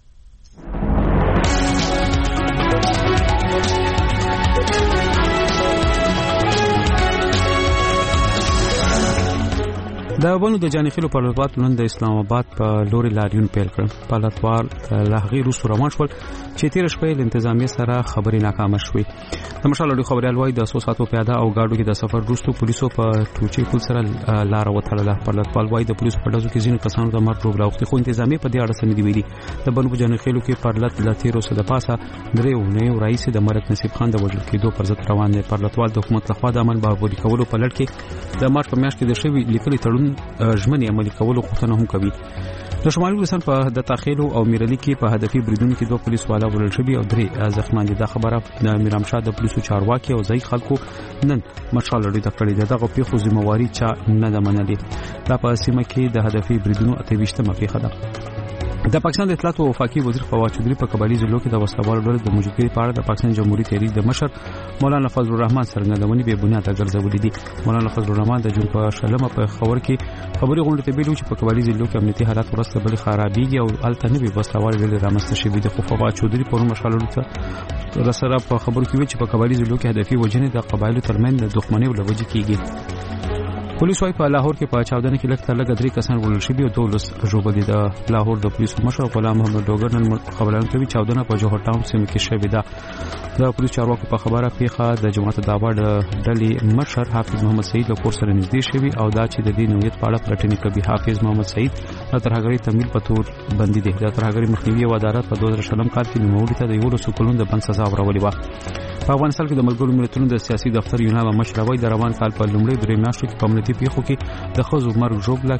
د ونو د جانخیلو پرلطوات نن د اسلام آباد په لوري لاریون پیل کړ. پرلطوار لاغي روس روان شول چې تیر شپه د انتظامیه سره خبرې ناکامه شوې. د مشال اړو خبريال وای د 100 ساعتو پیاده او گاډو کې د سفر وروسته پولیسو په ټوچي پل سره لار وټړله. پرلطوال وای د پولیسو په ډزو کې ځینو کسانو د مرګ روغ راوخته، خو انتظامیه په دې اړه څه نه دی ویلي. د بنو جانخیلو کې پرلط لاتیرو سره د پاسه درېو رئیس د مرک نصیب خان د وژل کېدو پر ضد روان دي. پرلطوال د حکومت لخوا د عمل بابولي کولو په لړ کې د مارچ په میاشت کې د شوی لیکلي تړون ژمنې عملي کولو غوښتنه هم کوي. د شمالي ولسان په د تاخیلو او میرلی کې په هدفي بریدونو کې 2 پولیس والا ولل شوی او 3 زخمیان دي. دا خبره د میرامشاه د پولیسو چارواکي او ځای خلکو نن مشال لري د کړي دغه پیښو ذمہواری چا نه ده منلې. دا په سیمه کې د هدفي بریدونو 28مه پیښه ده. د پاکستان د اطلاعات او وفاقي وزیر فواد چودھری په قبایلی ضلعو کې د وسلوالو ډلو د موجودګۍ په اړه د پاکستان جمهوریت تحریک د مشر مولانا فضل الرحمن څرګندونې به بنیاد ګرځولې دي. مولانا فضل الرحمن د جون په شلمه په خبر کې خبري غونډه ته ویلو چې په قبایلی ضلعو کې امنیتي حالات ورسته بل خرابېږي او الته نه به وسلوال ډلې رامنځته شوي دي. خو فواد چودھری په مشالو ته رسره په خبرو کې ویل چې په قبایلی ضلعو کې هدفي وجنې د قبایلو ترمن د دښمنۍ ولوجې کیږي. پولیس وايي په لاهور کې په چاودنه کې لږ تر لږه 3 کسان وژل شوي او 12 ژوبل دي. د لاهور د پولیسو مشر غلام محمد ډوګر نن خبرونه کوي چاودنه په جوهر ټاون سیمه کې شوې ده. د پولیس چارواکو په خبره پیښه د جماعت دعوا ډلې مشر حافظ محمد سعید له کور سره نږدې شوی او دا چې د دې نوعیت په اړه پلټنې کوي. حافظ محمد سعید د ترهګرۍ تمویل په تور بندي دي. د ترهګرۍ مخنیوي عدالت په 2000 کال کې نوموړي ته د 11 کلونو د بند سزا ورولې و. په افغانستان کې د ملګرو ملتونو د سیاسي دفتر یوناما مشروي د روان کال په لومړي 3 میاشتو کې کمیونټي پیښو کې د خزو مرګ جوړه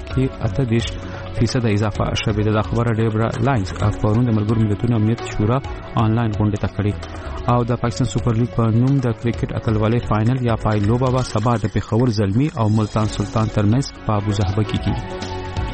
کې 38% اضافه شوه. د خبره ډیبرا لاینز افغانون د ملګرو ملتونو امنیت شورا آنلاین غونډه تکړه او د پاکستان سوپر لیګ په نوم د کرکټ اتلولۍ فائنل یا پای لوبه به سبا د پیښور زلمی او ملتان سلطان ترمنځ په ابوظبي کې کیږي.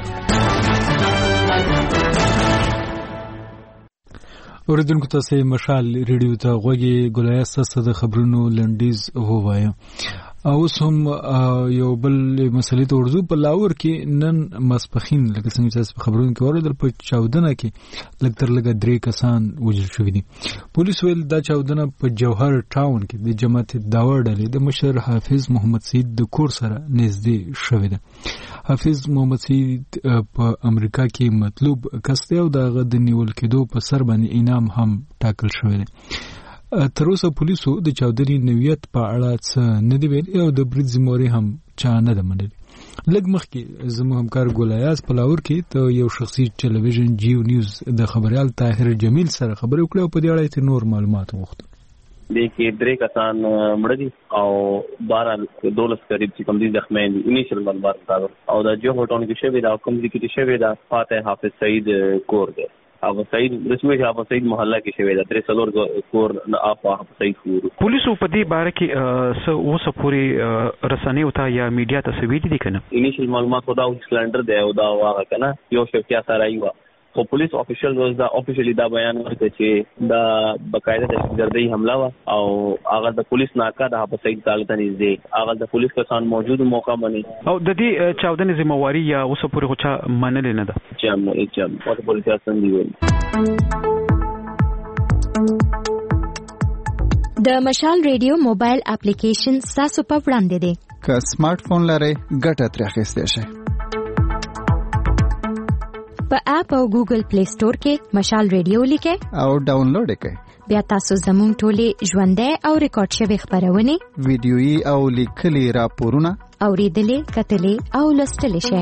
اوریدونکو تاسو مشال ریډیو ته غوږی ګولایه سره د خبرونو لنډیز هوایم. او سم یو بل مسلې ته ورزو په لاور کې نن مسپخین لکه څنګه چې خبرونه کې اوریدل په چاودنه کې لږ تر لږه 3 کسان وژل شوي دي. پولیس ویل دا چاودنه په جوهر ټاون کې د جماعت داور ډلې د مشر حافظ محمد سعید د کور سره نږدې شوې ده. حافظ محمد سعید په امریکا کې مطلوب کس دی او دغه د نیول کېدو په سر باندې انعام هم ټاکل شوی دی. تر اوسه پولیسو د چاودنې نوعیت په اړه څه نه دی ویلي او د برید ذمہواری هم چا نه ده منلې. لږ مخکې زموږ همکار ګولایاز په لاور کې ته یو شخصي ټلویزیون جیو نیوز د خبريال طاهر جمیل سره خبرې وکړې او په دې اړه ته نور معلومات وغوښتل. د کې 3 کسان مړ دي او 12 قریب چې کوم دي زخمیان دي. انیشل معلومات او د جو هوټون کې شوی دا کوم دي کې شوی دا فاتح حافظ سعید کور دی. ابو سعید رسمي ابو سعید محله کې شوی دا 3 کور نه افا سعید کور. پولیسو په دې باره کې څه اوسه پوری رسنۍ او تا یا میډیا ته سوي دي کنه. انیشل معلومات خدا او سلندر دی او دا واغه کنه یو شفیا سره ایوا خو پولیس افیشل روز دا افیشلی دا بیان ورکړ چې دا بقاعده دهشتګردي حمله وا او هغه د پولیس ناکا د ابو سعید تعالی ته نږدې هغه د پولیس کسان موجود موقع باندې او د دې چاودنې ذمہواری یا اوسه پوری خو چا منل نه ده. جام او پولیس اساسن دی ویل. د مشال ریډیو موبایل اپلیکیشن تاسو په وړاندې دی. که سمارټ فون لرئ ګټه ترې اخیستی شئ. په اپ او ګوګل پلی سٹور کې مشال ریډیو لیکئ او ډاونلوډ کړئ. بیا تاسو زموږ ټولې ژوندۍ او ریکارډ شوی خبرونه ویډیويي او لیکلي راپورونه اوریدلې کتلې او لوستلې شئ.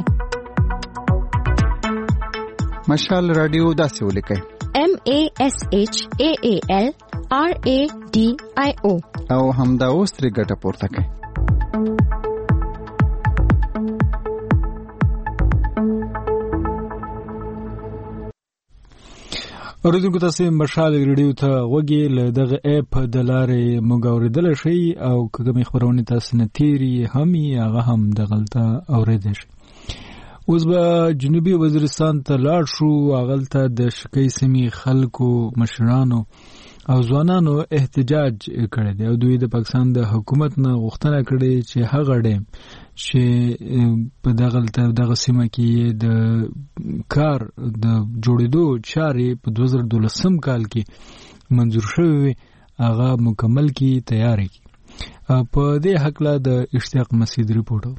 مشال رادیو داسې ولیکئ: MASHAAL RADIO او همدا اوس ترې ګټه پورته کړئ. اوریدونکو تاسو مشال ریډیو ته وګورئ. له دغه اپ د لارې موږ اوریدل شي او کومې خبرونه تاسو نه تیری همي هغه هم دغلطه اوریدل شي. اوس به جنوبي وزیرستان ته لاړ شو. هغلته د شکی سیمې خلکو مشرانو او ځوانانو احتجاج کړی دی او دوی د پاکستان د حکومت نه غوښتنه کړې چې هغه ډیم چې په دغه سیمه کې د کار د جوړېدو چارې په 2012 کال کې منظور شوی وي هغه مکمل کی تیاری کی. په دې حق لا د اشتیاق مسعود ریپورټر.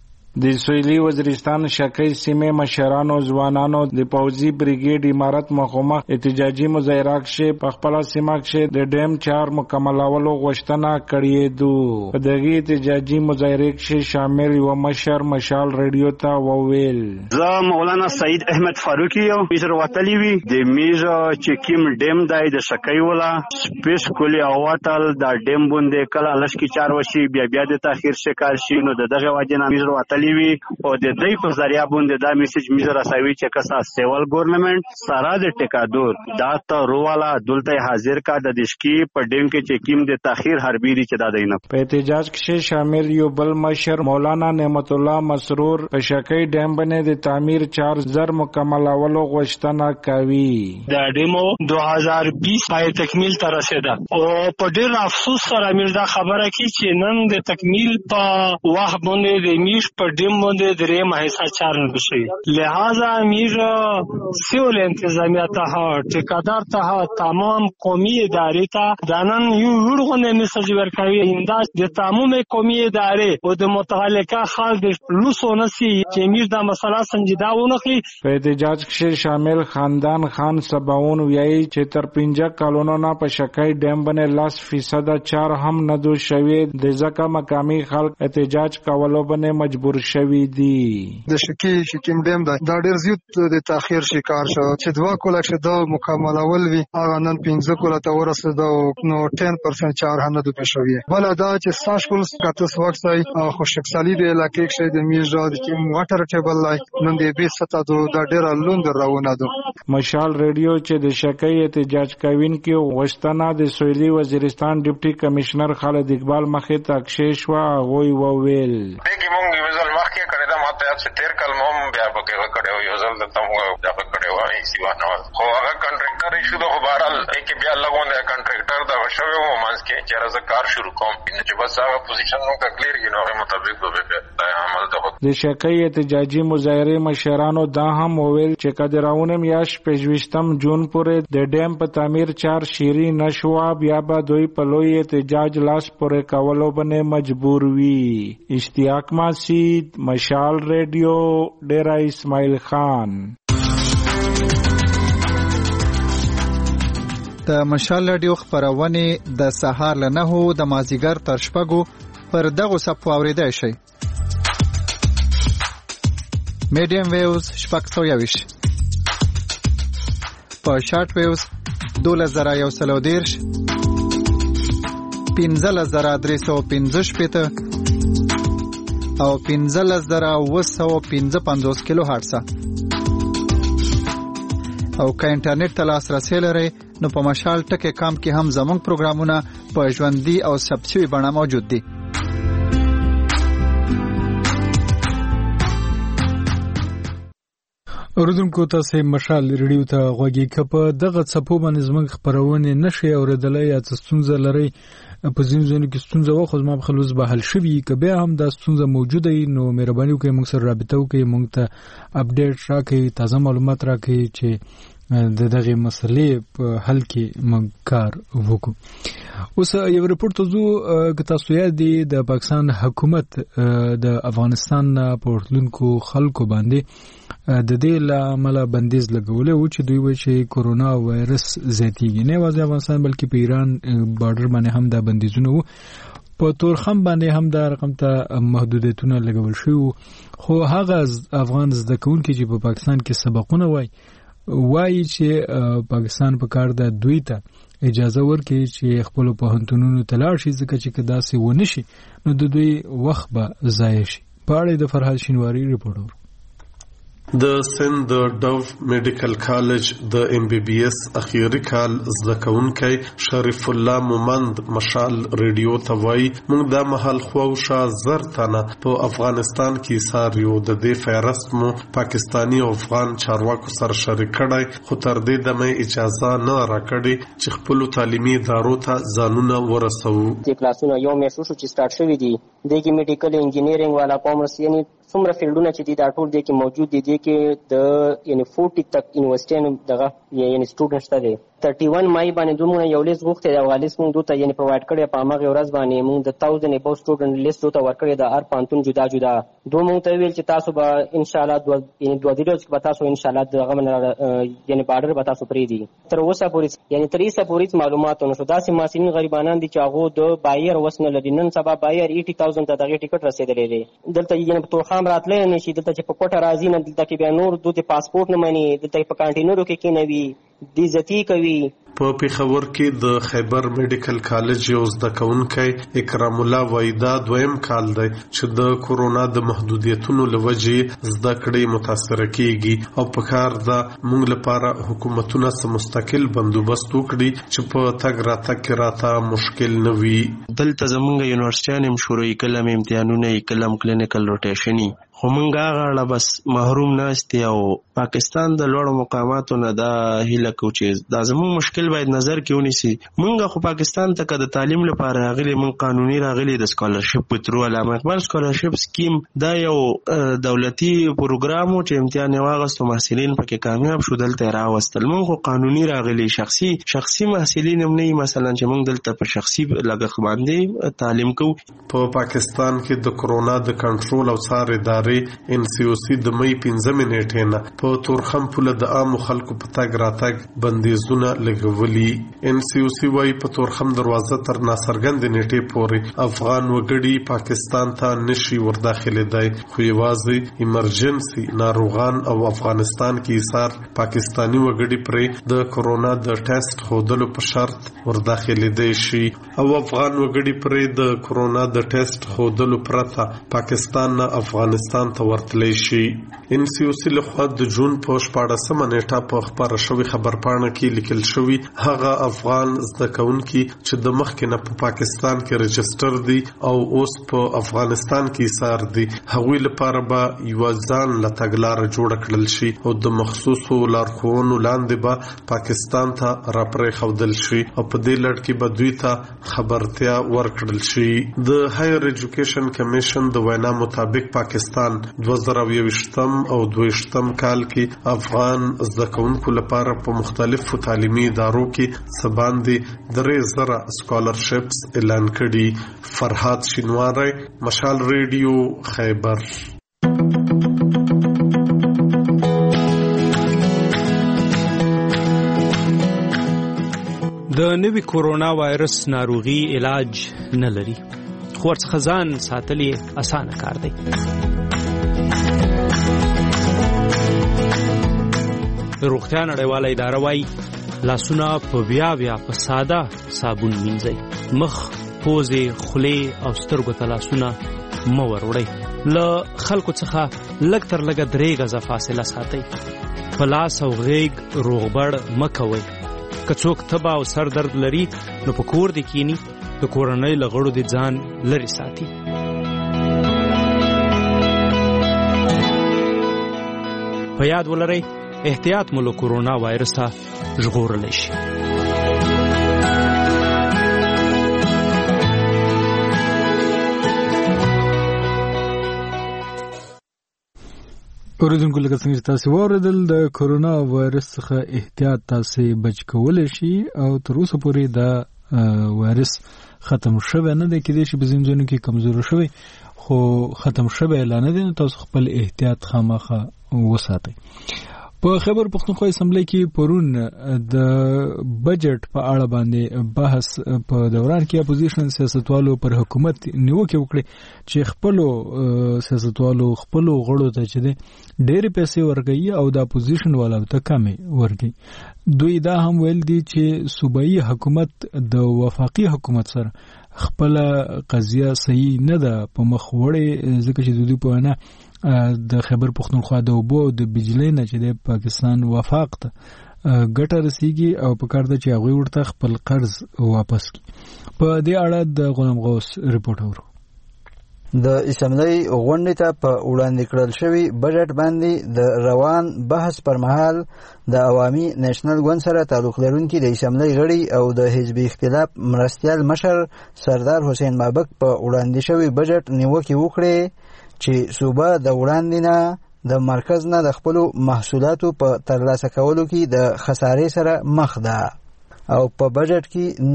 د سویلي وزیرستان شکی سیمې مشرانو ځوانانو د پوځي بریګیډ امارت مخامخ احتجاجي مظاهره کې په خپل سیمه کې د ډیم 4 مکملولو غوښتنه کړې ده. په دغه احتجاجي مظاهره کې شامل یو مشر مشال ریډیو ته وویل: زه مولانا سعید احمد فاروقی یم. میزر وتلی وی د میزر چې کیم ډیم دای د شکی ولا سپیس کولی اواتل د ډیم باندې کله لشکې 4 وشي بیا د تاخير شکار شي نو دغه واجنه میزر وتلی وی او د دې په ذریعہ باندې دا میسج میزر اساوي چې کسا سیوال ګورنمنت سره د ټیکادور دا ته رواله دلته حاضر کا د دشکی په ډیم کې چې کیم د تاخير حربيري چې دا دینه. په احتجاج کې شامل یو بل مشر مولانا نعمت الله مسرور په شکی ډیم باندې د تعمیر 4000 مکملولو غوښتنه کوي. د ډیمو 2020 پای تکمیل ته رسیده او په ډیر افسوس سره امیر دا خبره کی چې نن د تکمیل په وخت باندې د میش په ډیم باندې درې مهسا چارن بشي. لہذا امیر سیول انتظامیه ته ټیکادار ته تمام قومي ادارې ته دانن یو ورغونه میسج ورکوي انده د تمام قومي ادارې او د متعلقه خلک لوسو نسی چې امیر دا مسله سنجیده ونخي. په احتجاج کې شامل خاندان خان سباون ویایي چې تر 15 کلونو نه په شکی ډیم باندې 10% چار هم نه دو شوی د ځکه مقامي خلک احتجاج کولو باندې مجبور شوی دی. د شکیم ډیم دا ډیر زیات د تاخير شکار شو چې 2 کوله چې دا مکمل اول وی هغه نن 15 کوله ته ورسېدو نو 10% چار هم نه دوه شوی. بل دا چې ساشکول کاتس وخت خو شکسالي د علاقې کې د میژه د کیم واټر ټیبل لای نن د 20 دا ډیر لوند روانه ده. مشال ریډیو چې د شکی احتجاج کوین کې غوښتنه د سویلي وزیرستان ډیپټي کمشنر خالد اقبال مخې ته کښې شو. غوي وویل: چې تیر کال مو بیا پکې وکړو یو ځل د تمو بیا پکړو وای سیوانو خو هغه کنټراکټر ایشو د خبرال کې بیا لګون د کنټراکټر د شوی و مانس کې چې راز کار شروع کوم چې بس هغه پوزیشن نو کلیر کینو هغه مطابق به عمل ته د شکی احتجاجي مظاهره مشرانو دا هم وویل چې کډراونه میاش 25 جون پورې د ډیم په تعمیر 4 شيري نشوا بیا به دوی په لوی احتجاج لاس پورې کولو باندې مجبور وي. اشتیاق مسعود مشال ریډیو ډیرا اسماعیل خان. د مشال ریډیو خبرونه د سهار له 9 د مازیګر تر شپږو پر دغه صفو اوریدای شي. میډیم ویوز 620 په شارټ ویوز 2113 15315 او 15955 کیلو هرتز. او که انټرنیټ ته لاسرسي لرئ نو په مشال ټکي کام کې هم زموږ پروګرامونه په ژوندۍ او ثبتشوي بڼه موجود دي. اوریدونکو تاسو مشال ریډیو ته غوږی کپ دغه څپو باندې زموږ خبرونه نشي اوریدلای یا ستونزه لري په ځینځونو کې ستونزه وخت ما خلوص به حل شوي کبه هم دا ستونزه موجوده نو مهرباني وکړئ موږ سره رابطه وکړئ موږ ته اپډیټ راکړئ تازه معلومات راکړئ چې دغه مسلې په حل کې موږ کار وکړو. اوس یو رپورت زو که تاسو یې د پاکستان حکومت د افغانستان پورتلونکو خلکو باندې د دې لامل بندیز لګولې و چې دوی وایي چې کورونا وایرس زیاتیږي نه واځي افغانستان بلکې په ایران بارډر باندې هم دا بندیزونه وو. په تورخم باندې هم دا رقم ته محدودیتونه لګول شوی خو هغه افغان زده کوونکي چې په پاکستان کې سبقونه وای وایي چې پاکستان په کار د دوی ته اجازه ورکړي چې خپل پوهنتونونو ته لاړ شي، ځکه چې که داسې ونه شي نو د دوی وخت به ضایع شي. په اړه د فرهاد شینواری رپورټ. د سند د ډوف میډیکل کالج د MBBS اخیری کال زده کوونکی شریف الله مومند مشال ریډیو ته وایي موږ د محل خواوشا زر تنه په افغانستان کې ساریو د دې فهرست مو پاکستانی او افغان چارواکو سره شریک کړای، خو تر دې دمه اجازه نه راکړي چې خپل تعلیمي ادارو ته ځانونه ورسوو. د کلاسونو یو میاشت چې سٹارټ شوی دی د میډیکل انجینیرینګ والا کامرس یعنی څومره فیلډونه چې دي دا ټول دي کې موجود دي کې د یعنی 40 تک یونیورسيټي دغه یعنی سټوډنټس ته دي 31 مای باندې دومره یو لیست غوښته دا غالیس موږ دوته یعنی پرووایډ کړی په هغه ورځ باندې موږ د 1000 ابو سټوډنټ لیست دوته ورکړی د هر پانتون جدا جدا دوه موږ ته ویل چې تاسو به ان شاء الله یعنی دوه ډیرز کې تاسو ان شاء الله دغه یعنی بارډر به تاسو پرې دي تر اوسه پورې یعنی تر اوسه پورې معلوماتونه شو داسې ماسین غریبانان دي چې هغه د بایر وسنه لري نن سبا بایر 80000 ته دغه ټیکټ رسیدلې دي دلته یعنی په تورخام راتلې نشي دلته چې په کوټه راځي نه دلته کې بیا نور دوی پاسپورت نه مانی دلته په کانټینرو کې کینوي د عزتي کوي. په پیښور کې د خیبر میډیکل کالج یو زده کوونکی اکرام الله وایدا دویم کال دی چې د کورونا د محدودیتونو لوجې زده کړې متاثر کیږي او په کار دا موږ لپاره حکومتونه سم مستقل بندوبست وکړي چې په تګ راتګ کې راته مشکل نه وي. دلته زمونږ یونیورسيټي هم شروعي کلم امتحانونه کلم کلینیکل روټیشنی خو مونږ هغه بس محروم ناشتي او پاکستان د لوړو مقاماتو نه دا هیله کو چې دا زموږ مشکل باید نظر کې ونیسي. مونږ خو پاکستان ته که د تعلیم لپاره راغلي مونږ قانوني راغلي د سکالرشپ په ترو علامه اقبال سکالرشپ سکیم دا یو دولتي پروګرام او چې امتحان واغستو محصلین پکې کامیاب شو دلته راوستل. مونږ خو قانوني راغلي شخصي محصلین هم نه مثلا چې مونږ دلته په شخصي لګښت باندې تعلیم کوو. په پاکستان کې د کورونا د کنټرول او څار ادارې NCOC د مې 15 نیټې نه په تورخم پوله د عام خلکو په تګ راتګ بندیزونه لګولي. NCOC وايي په تورخم دروازه تر ناڅرګند نیټې پورې افغان وګړي پاکستان ته نشي ورداخلېدای، خو یوازې ایمرجنسي ناروغان او افغانستان کې ایثار پاکستانی وګړي پرې د کورونا د ټیسټ هودلو په شرط ورداخلېدای شي او افغان وګړي پرې د کورونا د ټیسټ هودلو پرته پاکستان نه افغانستان ته ورتلی شي. NCOC لخوا د جون په 14 نیټه په خبره شوی خبرپاڼه کې لیکل شوی هغه افغان زده کوونکي چې د مخکې نه په پاکستان کې رجستر دي او اوس په افغانستان کې ایثار دي هغوی لپاره به یو ځان له تګلاره جوړ کړل شي او د مخصوصو لارښوونو لاندې به پاکستان ته راپرې خودل شي او په دې لړ کې به دوی ته خبرتیا ورکړل شي. د هایر ایجوکیشن کمیشن د وینا مطابق پاکستان 2020 او 2022 کال کې افغان زده کوونکو لپاره په مختلفو تعلیمي ادارو کې سباندې 3000 سکالرشپس اعلان کړي. فرهاد شینواری مشال ریډیو خیبر. د نوي کورونا وایرس ناروغي علاج نه لري خو ورڅخه ځان ساتل یې اسانه کار دی. روغتیا نړیواله اداره وايي لاسونه په بیا په ساده صابون مینځئ، مخ، پوزې، خولې او سترګو ته لاسونه مه وروړئ. له خلکو څخه لږ تر لږه 3 غزه فاصله ساتئ. په لاس او غیږ روغبړ مه کوئ. که څوک تبه او سر درد لري نو په کور دې کینی، د کورنۍ له غړو دې ځان لرې ساتي. په یاد ولرئ احتیاط مو له کورونا وایرسه ژغورلی شي. اوریدونکو لکه څنګه چې تاسو واوریدل د کورونا وایرس څخه احتیاط تاسو بچ کولی شي او تر اوسه پورې دا وایرس ختم شوی نه دی، کېدای شي په ځینو ځایونو کې کمزوری شوی خو ختم شوی لا نه دی. نو تاسو خپل احتیاط خامخا وساتئ. په خیبر پښتونخوا اسمبلی کې پرون د بجټ په اړه باندې بحث په دوران کې اپوزیشن سیاستوالو پر حکومت نیوکه وکړه چې خپل سیاستوالو خپل غړو ته چې ډېر پیسې ورکړي او د اپوزیشن والا ته کمې ورکړي. دوی دا هم ویل دي چې صوبایي حکومت د وفاقي حکومت سره خپل قضیه صحیح نه ده په مخ وړي، ځکه چې دوی په وینا د خیبر پښتونخوا د اوبو او د بجلی نه چې د پاکستان وفاق ته ګټه رسیږي او په کار ده چې هغوی ورته خپل قرض واپس کړي. په دې اړه د غلام غوث رپورټ اورو. د اسمبلی غونډې ته په وړاندې کړل شوی بجټ باندې د روان بحث پر مهال د عوامي نېشنل ګوند سره تعلق لرونکي د اسمبلی غړي او د حزبي اختلاف مرستیال مشر سردار حسین بابک په وړاندې شوی بجټ نیوکې وکړې چې صوبه د وړاندې نه د مرکز نه د خپلو محصولاتو په ترلاسه کولو کې د خسارې سره مخ ده او په بجټ کې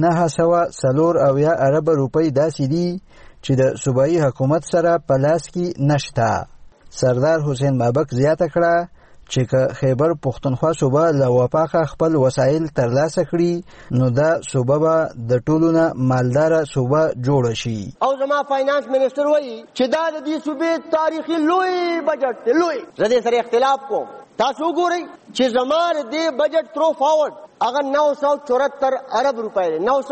940 ارب روپۍ داسې دي چې د صوبایي حکومت سره په لاس کې نشته. سردار حسین بابک زیاته کړه چې که خیبر پښتونخوا صوبه له وفاقه خپل وسایل ترلاسه کړي نو دا صوبه به د ټولو نه مالداره صوبه جوړه شي. او زما فاینانس منسٹر وایي چې دا د دې صوبې تاریخي لوی بجټ دی. لوی زه دې سره اختلاف کوم. تاسو وګورئ چې زما دې بجټ تھرو فارورډ اگر 974 ارب روپے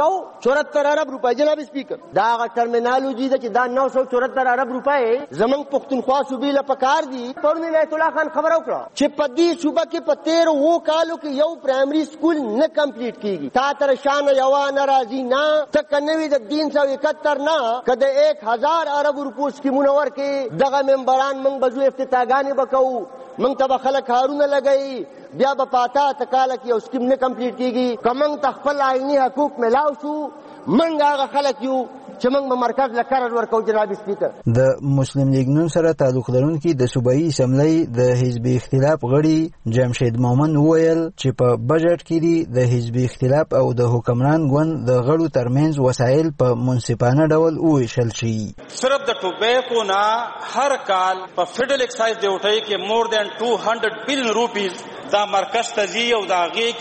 974 ارب روپے جناب سپیکر دا هغه ټرمینالوجي ده چې دا 974 ارب روپے زمنګ پښتونخوا صوبې له پکار دي. پرون بیت الله خان خبر وکړه چې په دې صوبه کې په 13 کالو کې یو پرایمري سکول نه کمپلیټ کیږي. تا تر شان یو ناراضي نه تک نوې د 371 نه کده 1000 ارب روپو سکیمونه ورکې دغه ممبران موږ بجو افتتاحګانې وکاو موږ ته خلک هارونه لګئی بیا به پاتا تکاله کې او سکیم نه کمپلیټ کیږي. کمنګ تخپل آئینی حقوق ملاو شو منګ هغه خلک یو چې موږ به مرکز له قرار ورکو. جناب سپیکر د مسلم لیگ نون سره تعلق لرونکي د صوبایي اسمبلی د حزبي اختلاف غړي جمشید مومن وویل چې په بجټ کې دي د حزبي اختلاف او د حکمران ګوند د غړو ترمنځ وسایل په منصفانه ډول وویشل شي. صرف د ټوبیکو نه هر کال په فیډرل ایکسایز ډیوټي کې مور دین 200 بلین روپیز دا مرکز ته ځي او دا هغې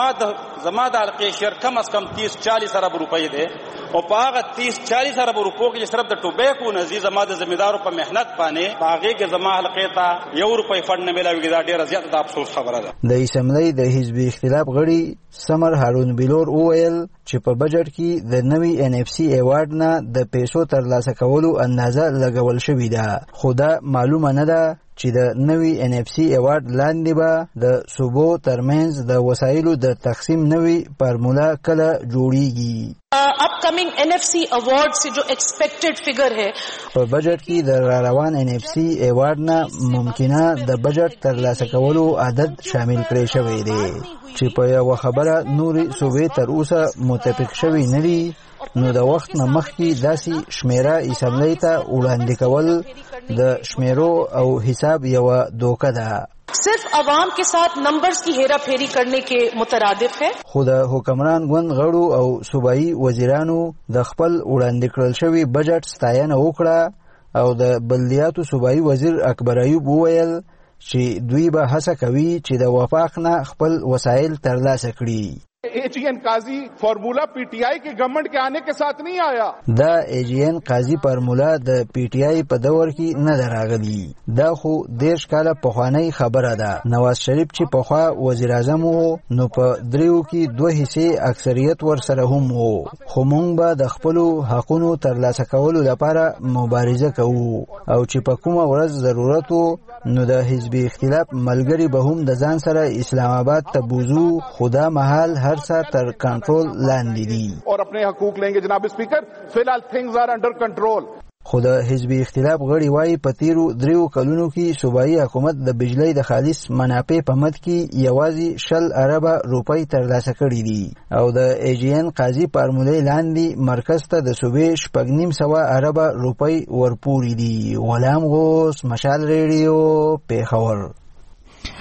کې زما د حلقې شیر کم از کم 30-40 ارب روپۍ دی او په هغه 30-40 ارب روپو کې چې صرف د ټوبیکو نه ځي زما د زمیندارو په محنت باندې په هغې کې زما حلقې ته 1 روپۍ فنډ نه میلاویږي. دا ډېره زیاته د افسوس خبره ده. د اسمبلی د حزبي اختلاف غړي سمر هارون بلور وویل چې په بجټ کې د نوي NFC ایوارډ نه د پیسو ترلاسه کولو اندازه لګول شوې ده، خو دا معلومه نه ده چې د نوي NFC ایوارډ لاندې به د صوبو ترمنځ د وسایلو د تقسیم نوي فارمولا کله جوړیږي. अपकमिंग NFC अवार्ड से जो एक्सपेक्टेड फिगर है په بجټ کې د روان NFC ایوارډ نه ممکنه د بجټ ترلاسه کولو عدد شامل کړی شوی دی چې په یو خبره نوري صوبې تر اوسه متفق شوی نه دي نو د وخت نه مخکې داسې شمیره اسمبلی ته وړاندې کول د شمیرو او حساب یو دوکه ده. सिर्फ अवाम के साथ नंबर्स की हेरा फेरी करने के मुतरादिफ है. خو د حکمران ګوند غړو او صوبایي وزیرانو د خپل وړاندې کړل شوی بجټ ستاینه وکړه او د بلدیاتو صوبایي وزیر اکبر ایوب وویل چې دوی به هڅه کوي چې د وفاق نه خپل وسایل ترلاسه کړي. AGN قاضی فارمولا PTI के गवर्नमेंट के आने के साथ नहीं आया. دا AGN قاضی فارمولا د PTI په دور کې نه دراغلی. دا خو 10 کاله پخوانی خبره ده. نواز شریف چې پخوا وزیر اعظم وو نو په دریو کې 2 حصے اکثریت ور سره هم وو. خو مونږ به د خپل حقونو ترلاسه کولو لپاره مبارزه کوو او چې په کومه ورځ ضرورت وو نو د حزبي اختلاف ملګری به هم د ځان سره اسلام آباد ته بوزو. خدا محل هر څه تر کنټرول لاندې دي اور اپنے حقوق لیں گے. جناب سپیکر فی الحال things are under control. خو د حزبي اختلاف غړي وایي په تیرو 3 کلونو کې صوبایي حکومت د بجلی د خالص منافع په مد کې یوازې 10 ارب روپۍ ترلاسه کړي دي او د AGN قاضي فارمولې لاندې مرکز ته د صوبې 950 ارب روپۍ ورپوري دي. غلام غوث، مشال ریډیو، پیښور.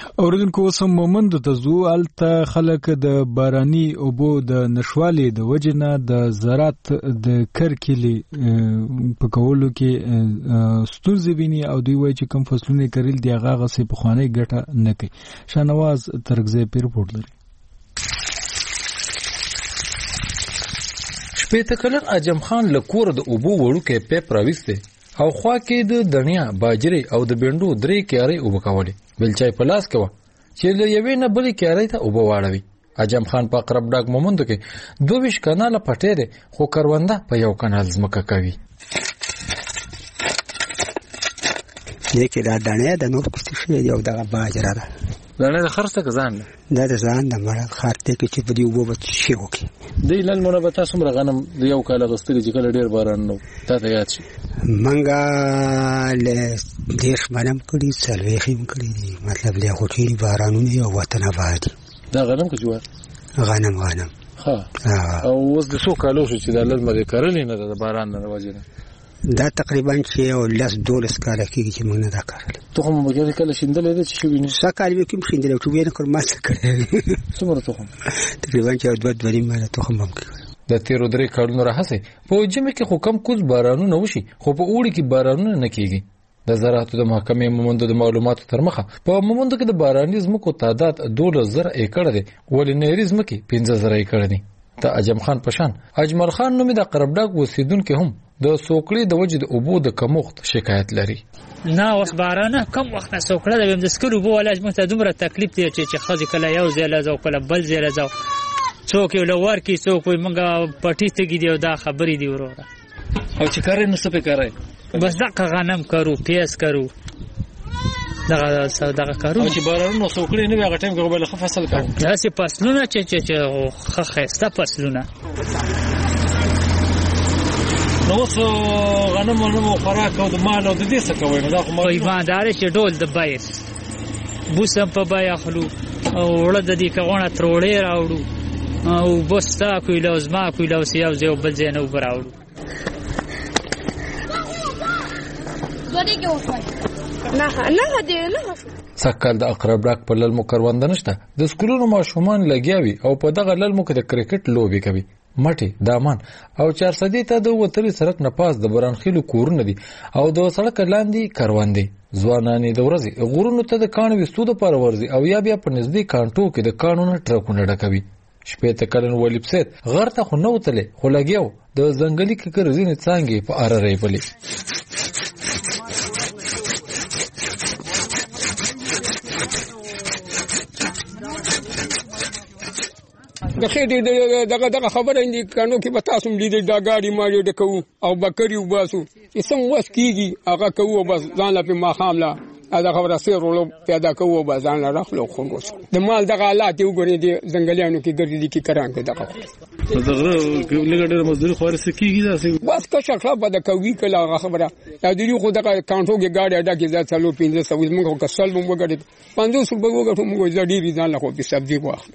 اوریدونکو اوس هم مومند ته ځو. هلته خلک د باراني اوبو د نشوالي د وجې نه د زراعت د کرکیلې په کولو کې ستونزې ویني او دوی وایي چې کوم فصلونه یې کرل دي هغه هغسې پخوانۍ ګټه نه کوي. شاهنواز ترکزی پې رپورټ لري. 80 کلن اجم خان له کوره د اوبو وړوکی پیپ راویستی او خوا کې د دنیا باجرې او د بینډو 3 کیارۍ اوبه کولې. بلچای په لاس کې وه چې له یوې نه بلې کیارۍ ته اوبه واړوي. اجم خان په اقرب ډاګ مومندو کې 22 کناله پټی دی خو کرونده په 1 کنال ځمکه کوي. دې کې دا دانې د نور کوڅې شوی دی او دغه باجره ده. دانې د خرڅه که ځان ده؟ دا د ځان ده مړه خر دی کې چې په دې اوبه به شي وکړي. دی للمونه به تاسو څومره غنم د 1 کال اغوستلي چې کله ډېر باران نه و تا ته یاد شي؟ منګه له 10 غنم کړي 40 هم کړي دي. مطلب له غوټي بارانونه یو وطن آباد. دا غنم که جوار؟ غنم ها. او اوس د څو کالو شو چې دا للمه کرلې نه ده د باران نه وجې نه؟ دا تقریبا چې یو 10-12 کاله کېږي چې موږ نه دا کرلی. تخم وګړي کله شیندلې ده چې شوي نه؟ څه کال به کوم شیندلی ټوبې نه کړ ما څه کړی. څومره تخم؟ تقریبا چې 2 ماله تخم هم کړی. د تیرو 3 کالونو راهسې په ژمي کې خو کم کوز بارانونه وشي خو په اوړي کې بارانونه نه کېږي. د زراعتو د محکمې مومندو د معلوماتو تر مخه په مومندو کې د باراني ځمکو تعداد 12,000 ایکړه دی ولې نهري ځمکې 15,000 ایکړه دي. د اجم خان پشان اجمل خان نومې د قربډاګ اوسیدونکي هم د سوکړې د وجې د اوبو د کمښت شکایت لري. نه اوس بارانه کم وخت نه سوکړه ده د سکرو اوبو ولا موږ ته دومره تکلیف دی چې ښځې کله یو ځای لځو کله بل ځای لځو څوک یو لور کې څوک وایي موږ پټي تګي دی او دا خبرې دی وروره. او چې کارې نو څه پې کارئ؟ بس دغه غنم کرو پیاز کرو دغه کارو. او چې بارانونه سوکړې نه وي هغه ټایم کې به ښه فصل کوو. داسې فصلونه چې ښه ښایسته فصلونه. نو اوس غنم ونمو خوراک او د مال او د دې څه کوئ؟ نو دا خو ایمانداري چې ډول د بیر بوس هم په بای اخلو او وړه د دې کغونه تروړې راوړو او بوستا کوی لازما کوی لاس یو ځای بل ځای نه وبراوړو. سکل د اقرب ډاک په للمو کرونده نشته. د سکولونو ماشومان لګیاوي او په دغه للمو کې د کرکټ لوبي کوي. مټي دامان او 400 ته د وتري سړک نه پاس د برانخیلو کورونه دي او د سړک لاندې کروندې. ځوانانې د ورځې غورونو ته د کانو وستو د پاره ورځي او یا بیا په نږدې کانټو کې د قانون ټرکونه ډکوي. 80 کلن ولیب سید غر ته خو نه وتلې خو لګیاو د ځنګلي ککر ځینې څانګې په ارارې بلې. د خېټې دغه خبره دي کانو کې به تاسو لیدل دا ګاډي ماړي ډکو او بکری وباسو اسم وس کیږي هغه کوو بس ځان لا په ماخاملا دا خبره سیرولو پیدا کوو بس ځان لا راخلو خونوس د مال دغه حالات یو ګورې دي ځنګلیانو کې ګرځي کې کران کې دغه دغه لګړې مزدوري خو رسې کیږي دا بس که شکل به د کوي کله خبره دا دی خو دغه کانټو کې ګاډي اډا کې ځات څلو 1500 موږ کسل موږ وګړي 500 روپۍ وګټو موږ ځډي ځان لا خو په سبزي واخلو.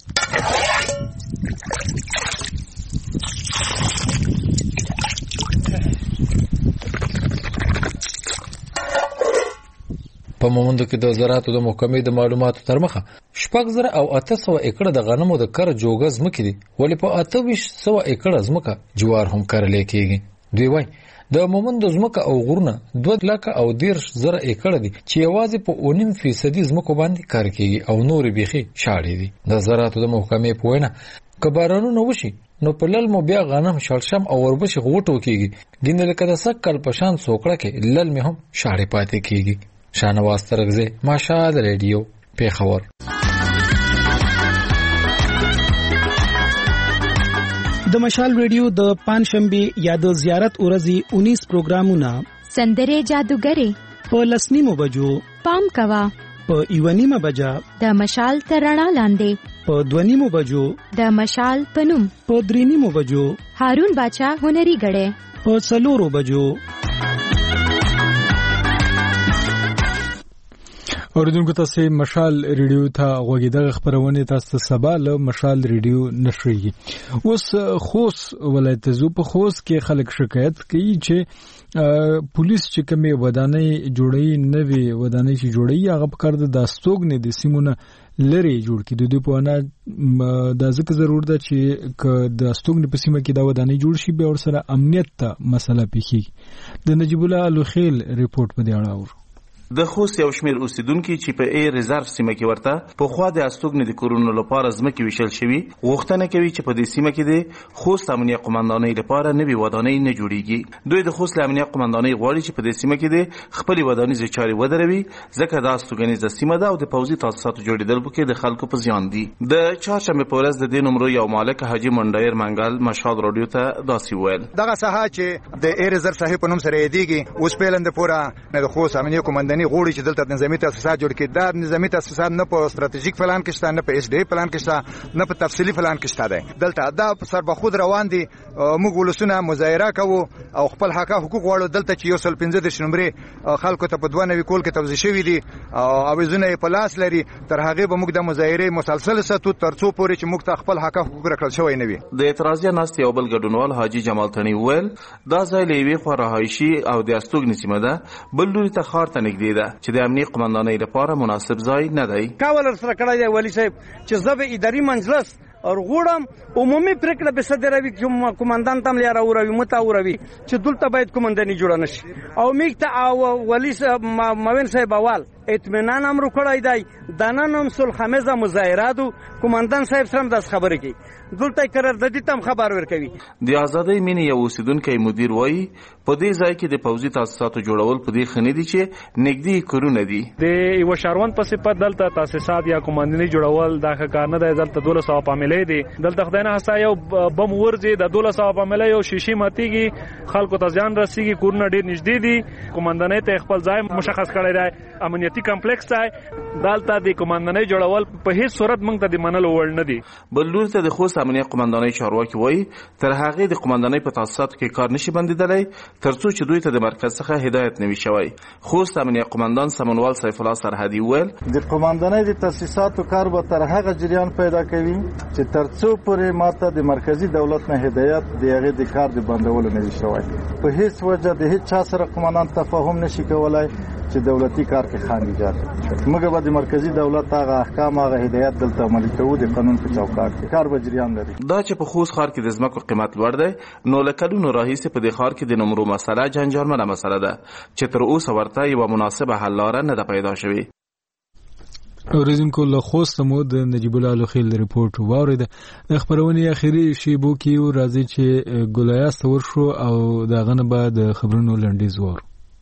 په مومندو کې د زراعتو د محکمې د معلوماتو تر مخه 6,000 او 800 ایکړه د غنمو د کر جوګه ځمکې دي ولې په 2800 ایکړه ځمکه جوار هم کرلې کېږي. دوی وایي د مومندو ځمکه او غرونه 2,10,000 ایکړه دي چې یوازې په 9% ځمکو باندې کار کېږي او نور بیخي شاړې دي. د زراعتو د محکمې په وینا که بارانونه وشي نو په للمو بیا غنم شړشم او وربشي غوټو کېږي ګینه لکه د سکل پشان سوکړه کې للمې هم شاړې پاتې کېږي. شاهنواز ترکزی ماشال ریډیو پیښور. د مشال ریډیو د پنځشنبه یا د زیارت ورځې 19 پروګرامونه سندره جادوګری په 10 بجو پام کوا په 1 بجا د مشال ترڼا لاندې په 2 بجو د مشال پنوم په 3 بجو هارون باچا هنري غړې په 4 بجو اوریدونکو تاسو مشال ریډیو ته غوږیدغه خبرونه تاسو سبا له مشال ریډیو نشریږي. اوس خوست ولایت زو په خوست کې خلک شکایت کوي چې پولیس چې کومه ودانۍ جوړي نوې ودانۍ چې جوړي هغه په کار د استوګنې د سیمونه لري جوړ کړي. د دې په اړه د ځکه ضرورت ده چې د استوګنې په سیمه کې دا ودانۍ جوړ شي به ور سره امنیت ته مسله پیښي. د نجیب الله الوخیل ریپورت په دې اړه اور د خوست یو شمیر اوسیدونکو چې په ای ریزرو سیمه کې ورته په خوا د استوګنې د کورونو لپاره ځمکې ویشل شوی غوښتنه کوي چې په دې سیمه کې د خوست امنیه قومندانۍ لپاره نوې ودانۍ نه جوړیږي. دوی د خوست امنیه قومندانۍ غواړي چې په دې سیمه کې د خپل ودانۍ چاري ودروي ځکه دا استوګنیزه سیمه ده او د پوځي تاسیساتو جوړیدل پکې د خلکو په زیان دي. د چهارشنبه په ورځ د دې نمرو یو مالک حاجی منډایر منګل مشال رادیو ته داسې ویل دغه ساحه چې د ای ریزرو صاحب په نوم سره یادېږي اوس پیلند پورا نه د خوست امنیه قومندانۍ غوړي چې دلته نظامی تاسیسات جوړ کړي. دا نظامی تاسیسات نه په ستراتیژیک پلان کې شته، نه په اس ډی پلان کې شته، نه په تفصیلی پلان کې شته. دلته دا سر به خود روان دي. موږ ولسونه مظاهره کوو او خپل حقوق غواړو. دلته چې یو سل 15 نمبرې خلکو ته په 92 کول کې توزیع شوی دي او وزونه په لاس لري. تر هغه به موږ د مظاهره مسلسل ساتو ترڅو پورې چې موږ ته خپل حقوق ورکړل شوی نه وي. د اعتراضیه ناست یو بل ګډونوال حاجی جمال تنی ویل دا ځای لوي خو رهایشي او د استوګنې سیمه ده، بل لوري ته خار ته نږدې ده چې د امنیه قومندانۍ لپاره مناسب ځای نه دی. کاول سره کړی دی ولی صاحب چې زه اداري مجلس اور غوړم عمومي پریکړه به صدروي چې کمانډان تم لري اوروي متاوروي چې دلته باید کمانډاني جوړ نشي او میکته او ولی موین صاحب اول اطمینان امر کړی دی. دننم صلح خمیزه مظاهراتو کمانډان صاحب سره د خبرې کوي دلته قراردادي تم خبر ورکوي. د ازادۍ مینې یو اوسیدونکو مدیر وایي په دې ځای کې د پوځي تاسیساتو جوړول په دې خنې دي چې نږدې کورونه دي. د یو شهروند په صفت دلته تاسیسات یا کمانډاني جوړول دا کار نه دی. دلته 1200 فامیلې دي. دلته خدای نه هستا یو بم ورځي د 1200 فامیلې یو شیشې ماتيږي خلکو ته ځان رسیږي کورونه ډیر نږدې دي. کمانډاني ته خپل ځای مشخص کړی دی. امنیتي کمپلیکس دی. دلته د کمانډاني جوړول په هیڅ صورت موږ ته د منلو وړ نه دي. بل لور ته د خوست امنیه قومندانۍ چارواکي وایي تر هغه د قومندانۍ په تاسیساتو کې کار نشي بندیدلی ترڅو چې دوی ته د مرکز څخه هدایت نوي شوی. خوست امنیه قومندان سمنوال سیف الله سرحدي ویل د قومندانۍ د تاسیساتو کار به تر هغه جریان پیدا کوي چې ترڅو پورې ماته د مرکزی دولت نه هدایت د هغه د کار د بندولو نوي شوی. په هیڅ وجه د هیڅ چا سره قومندان تفاهم نشي کولای چې دولتي کار کې خان ایجاد کړي. موږ به د مرکزی دولت هغه احکام هغه هدایت دلته عملي کوو د قانون په چوکاټ کې. کار به جریان لري. دا چې په خوست ښار کې د ځمکو قیمت لوړ دی نو له کلونو راهیسې په دې ښار کې د نمرو مسله جنجالمنه مسله ده چې تر اوسه ورته یوه مناسبه حل لاره نه ده پیدا شوې. اوریدونکو له خوست مو د نجیب الله الوخیل ریپورت واورید. د خبرونې اخیری شیبو کې راځي چې ګلایاست ورشو او دا غنه بعد خبرونو لنډیز وور.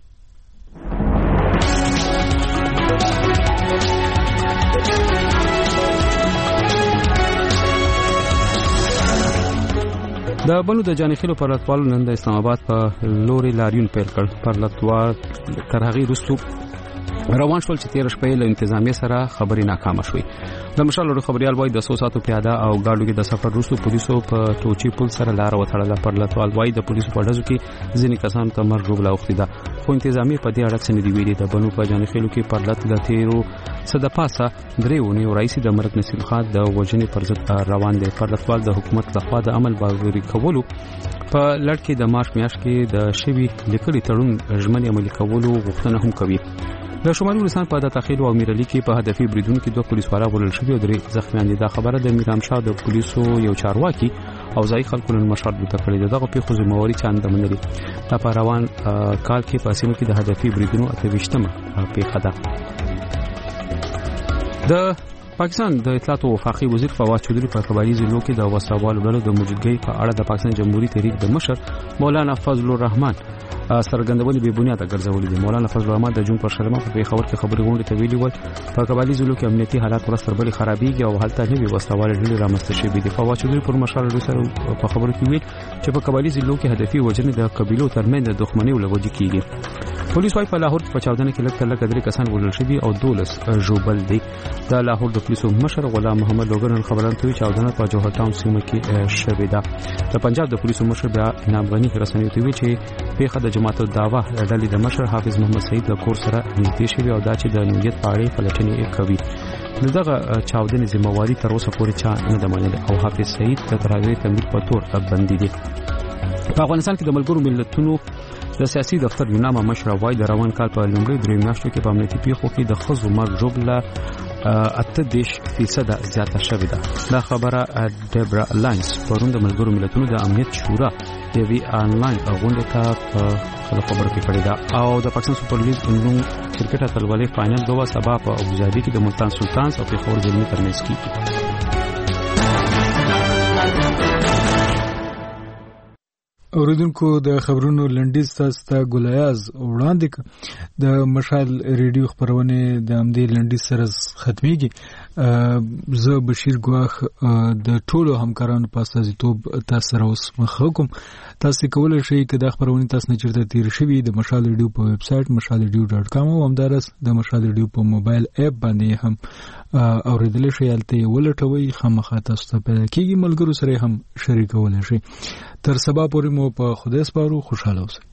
د بلو د جانخیلو پرلتوالو نن د اسلام آباد په لوري لاریون پیل کړ. پرلتوال تر هغې وروسته روان شول چې تېره شپه له انتظامیې سره خبرې ناکامه شوې. د مشال لوري خبریال وایي د 100 ساعتو پیاده او ګاډو کې د سفر وروسته پولیسو په ټوچي پل سره لاره وتړله. پرلتوال وایي د پولیسو په ډزو کې ځینې کسانو ته مرګ ژوبله اوښتې ده خو انتظامیې په دې اړه څه نه دي ویلي. د بنو په جانخیلو کې پرلت د تېرو څه د پاسه 3 اونیو راهیسې د مرګ نصیر خان د وژنې پر ضد روان دی. پرلتوال د حکومت لخوا د عمل باوري کولو په لړ کې د مارچ میاشت کې د شوي لیکلي تړون ژمنې عملي کولو غوښتنه هم کوي. د شمالي ولسان په داخل او امیرعلي کې په هدفي بریدونو کې 2 پولیسوال وژل شوي او 3 زخمیان دي. دا خبره د میرامشاه د پولیسو یو چارواکي او ځایي خلکو نن مشال ته کړې ده. دغه پیښو ذمہواري چا نه منلي. دا په روان کال کې په سیمه کې د هدفي بریدونو 28مه پیښه ده. د پاکستان د اطلاعات او وفاقي وزیر فواد چودري په قبایلی ضلعو کې د وسوالو ډلو د موجودګۍ په اړه د پاکستان جمهوریت تحریک د مشر مولانا فضل الرحمن سرګندونې به بنیاده ګرځولې دي. مولانا فضل الرحمن د جون پر شرمه په پیښور کې خبري غونډه ته ویلي ول په قبایلی ضلعو کې امنیتي حالات ورځ تر بلې خرابېږي او هلته نوي وسوالو ډلې رامنځته شوې دي. فواد چودري پر مشال سره په خبرو کې ویل چې په قبایلی ضلعو کې هدفي وژنې د قبیلو ترمنځ د دښمنۍ ولوجې کیږي. پولیس وايي په لاهور کې په چاودنه کې لږ درې کسان وژل شوي او 12 ژوبل دي. د لاهور د پولیسو مشر غلام محمد لوګر خبرونه کوي چاودنه په جوهر ټاون سیمه کې شوې ده. د پنجاب د پولیسو مشر بیا انعام غنی رسنیو ته ویلي چې پیښه د جماعت الدعوه ډلې د مشر حافظ محمد سعید له کور سره نږدې شوی او دا چې د نویت په اړه پلټنې کوي. دغه چاودنې ذمہواری تر اوسه پورې چا نه ده منلې او حافظ سعید د تراویح تمدید په تور بندي دي. په افغانستان کې د ملګرو ملتونو د سیاسي دفتر یوناما مشر وای د روان کال په لومړي درې میاشتو کې په امنیتي پیښو کې د ښځو مرګ ژوبله 88% زیاته شوې ده. دا خبره ډیبرا لاینز پرون د ملګرو ملتونو د امنیت شورا د وی آنلاین غونډه ته خبر کړې ده. او د پاکستان سپر لیګ نوم کرکټ اتلولۍ فائنل دوه سبا په ابوظبي کې د ملتان سلطانز او پیښور زلمي ترمنځ کیږي. اوریدونکو د خبرونو لنډیز تاسو ته ګولیاز وړاندې د مشال ریډیو خبرونه د امدی لنډیز سره ختميږي. زه بشیر ګواخ د ټولو همکارانو په استازیتوب تاسو سره اوس مخه کوم. تاسو کولای شئ چې د خبرونه تاسو نه چیرته تیر شوي د مشال ریډیو په ویب سټ mashalradio.com او همدارس د مشال ریډیو په موبایل اپ باندې هم اوریدل شئ. الته ولټوي خامخا تاسو ته پیدا کیږي. ملګرو سره هم شریکول شئ. تر سبا پورې مو په خدای سپارو. خوشاله اوسئ.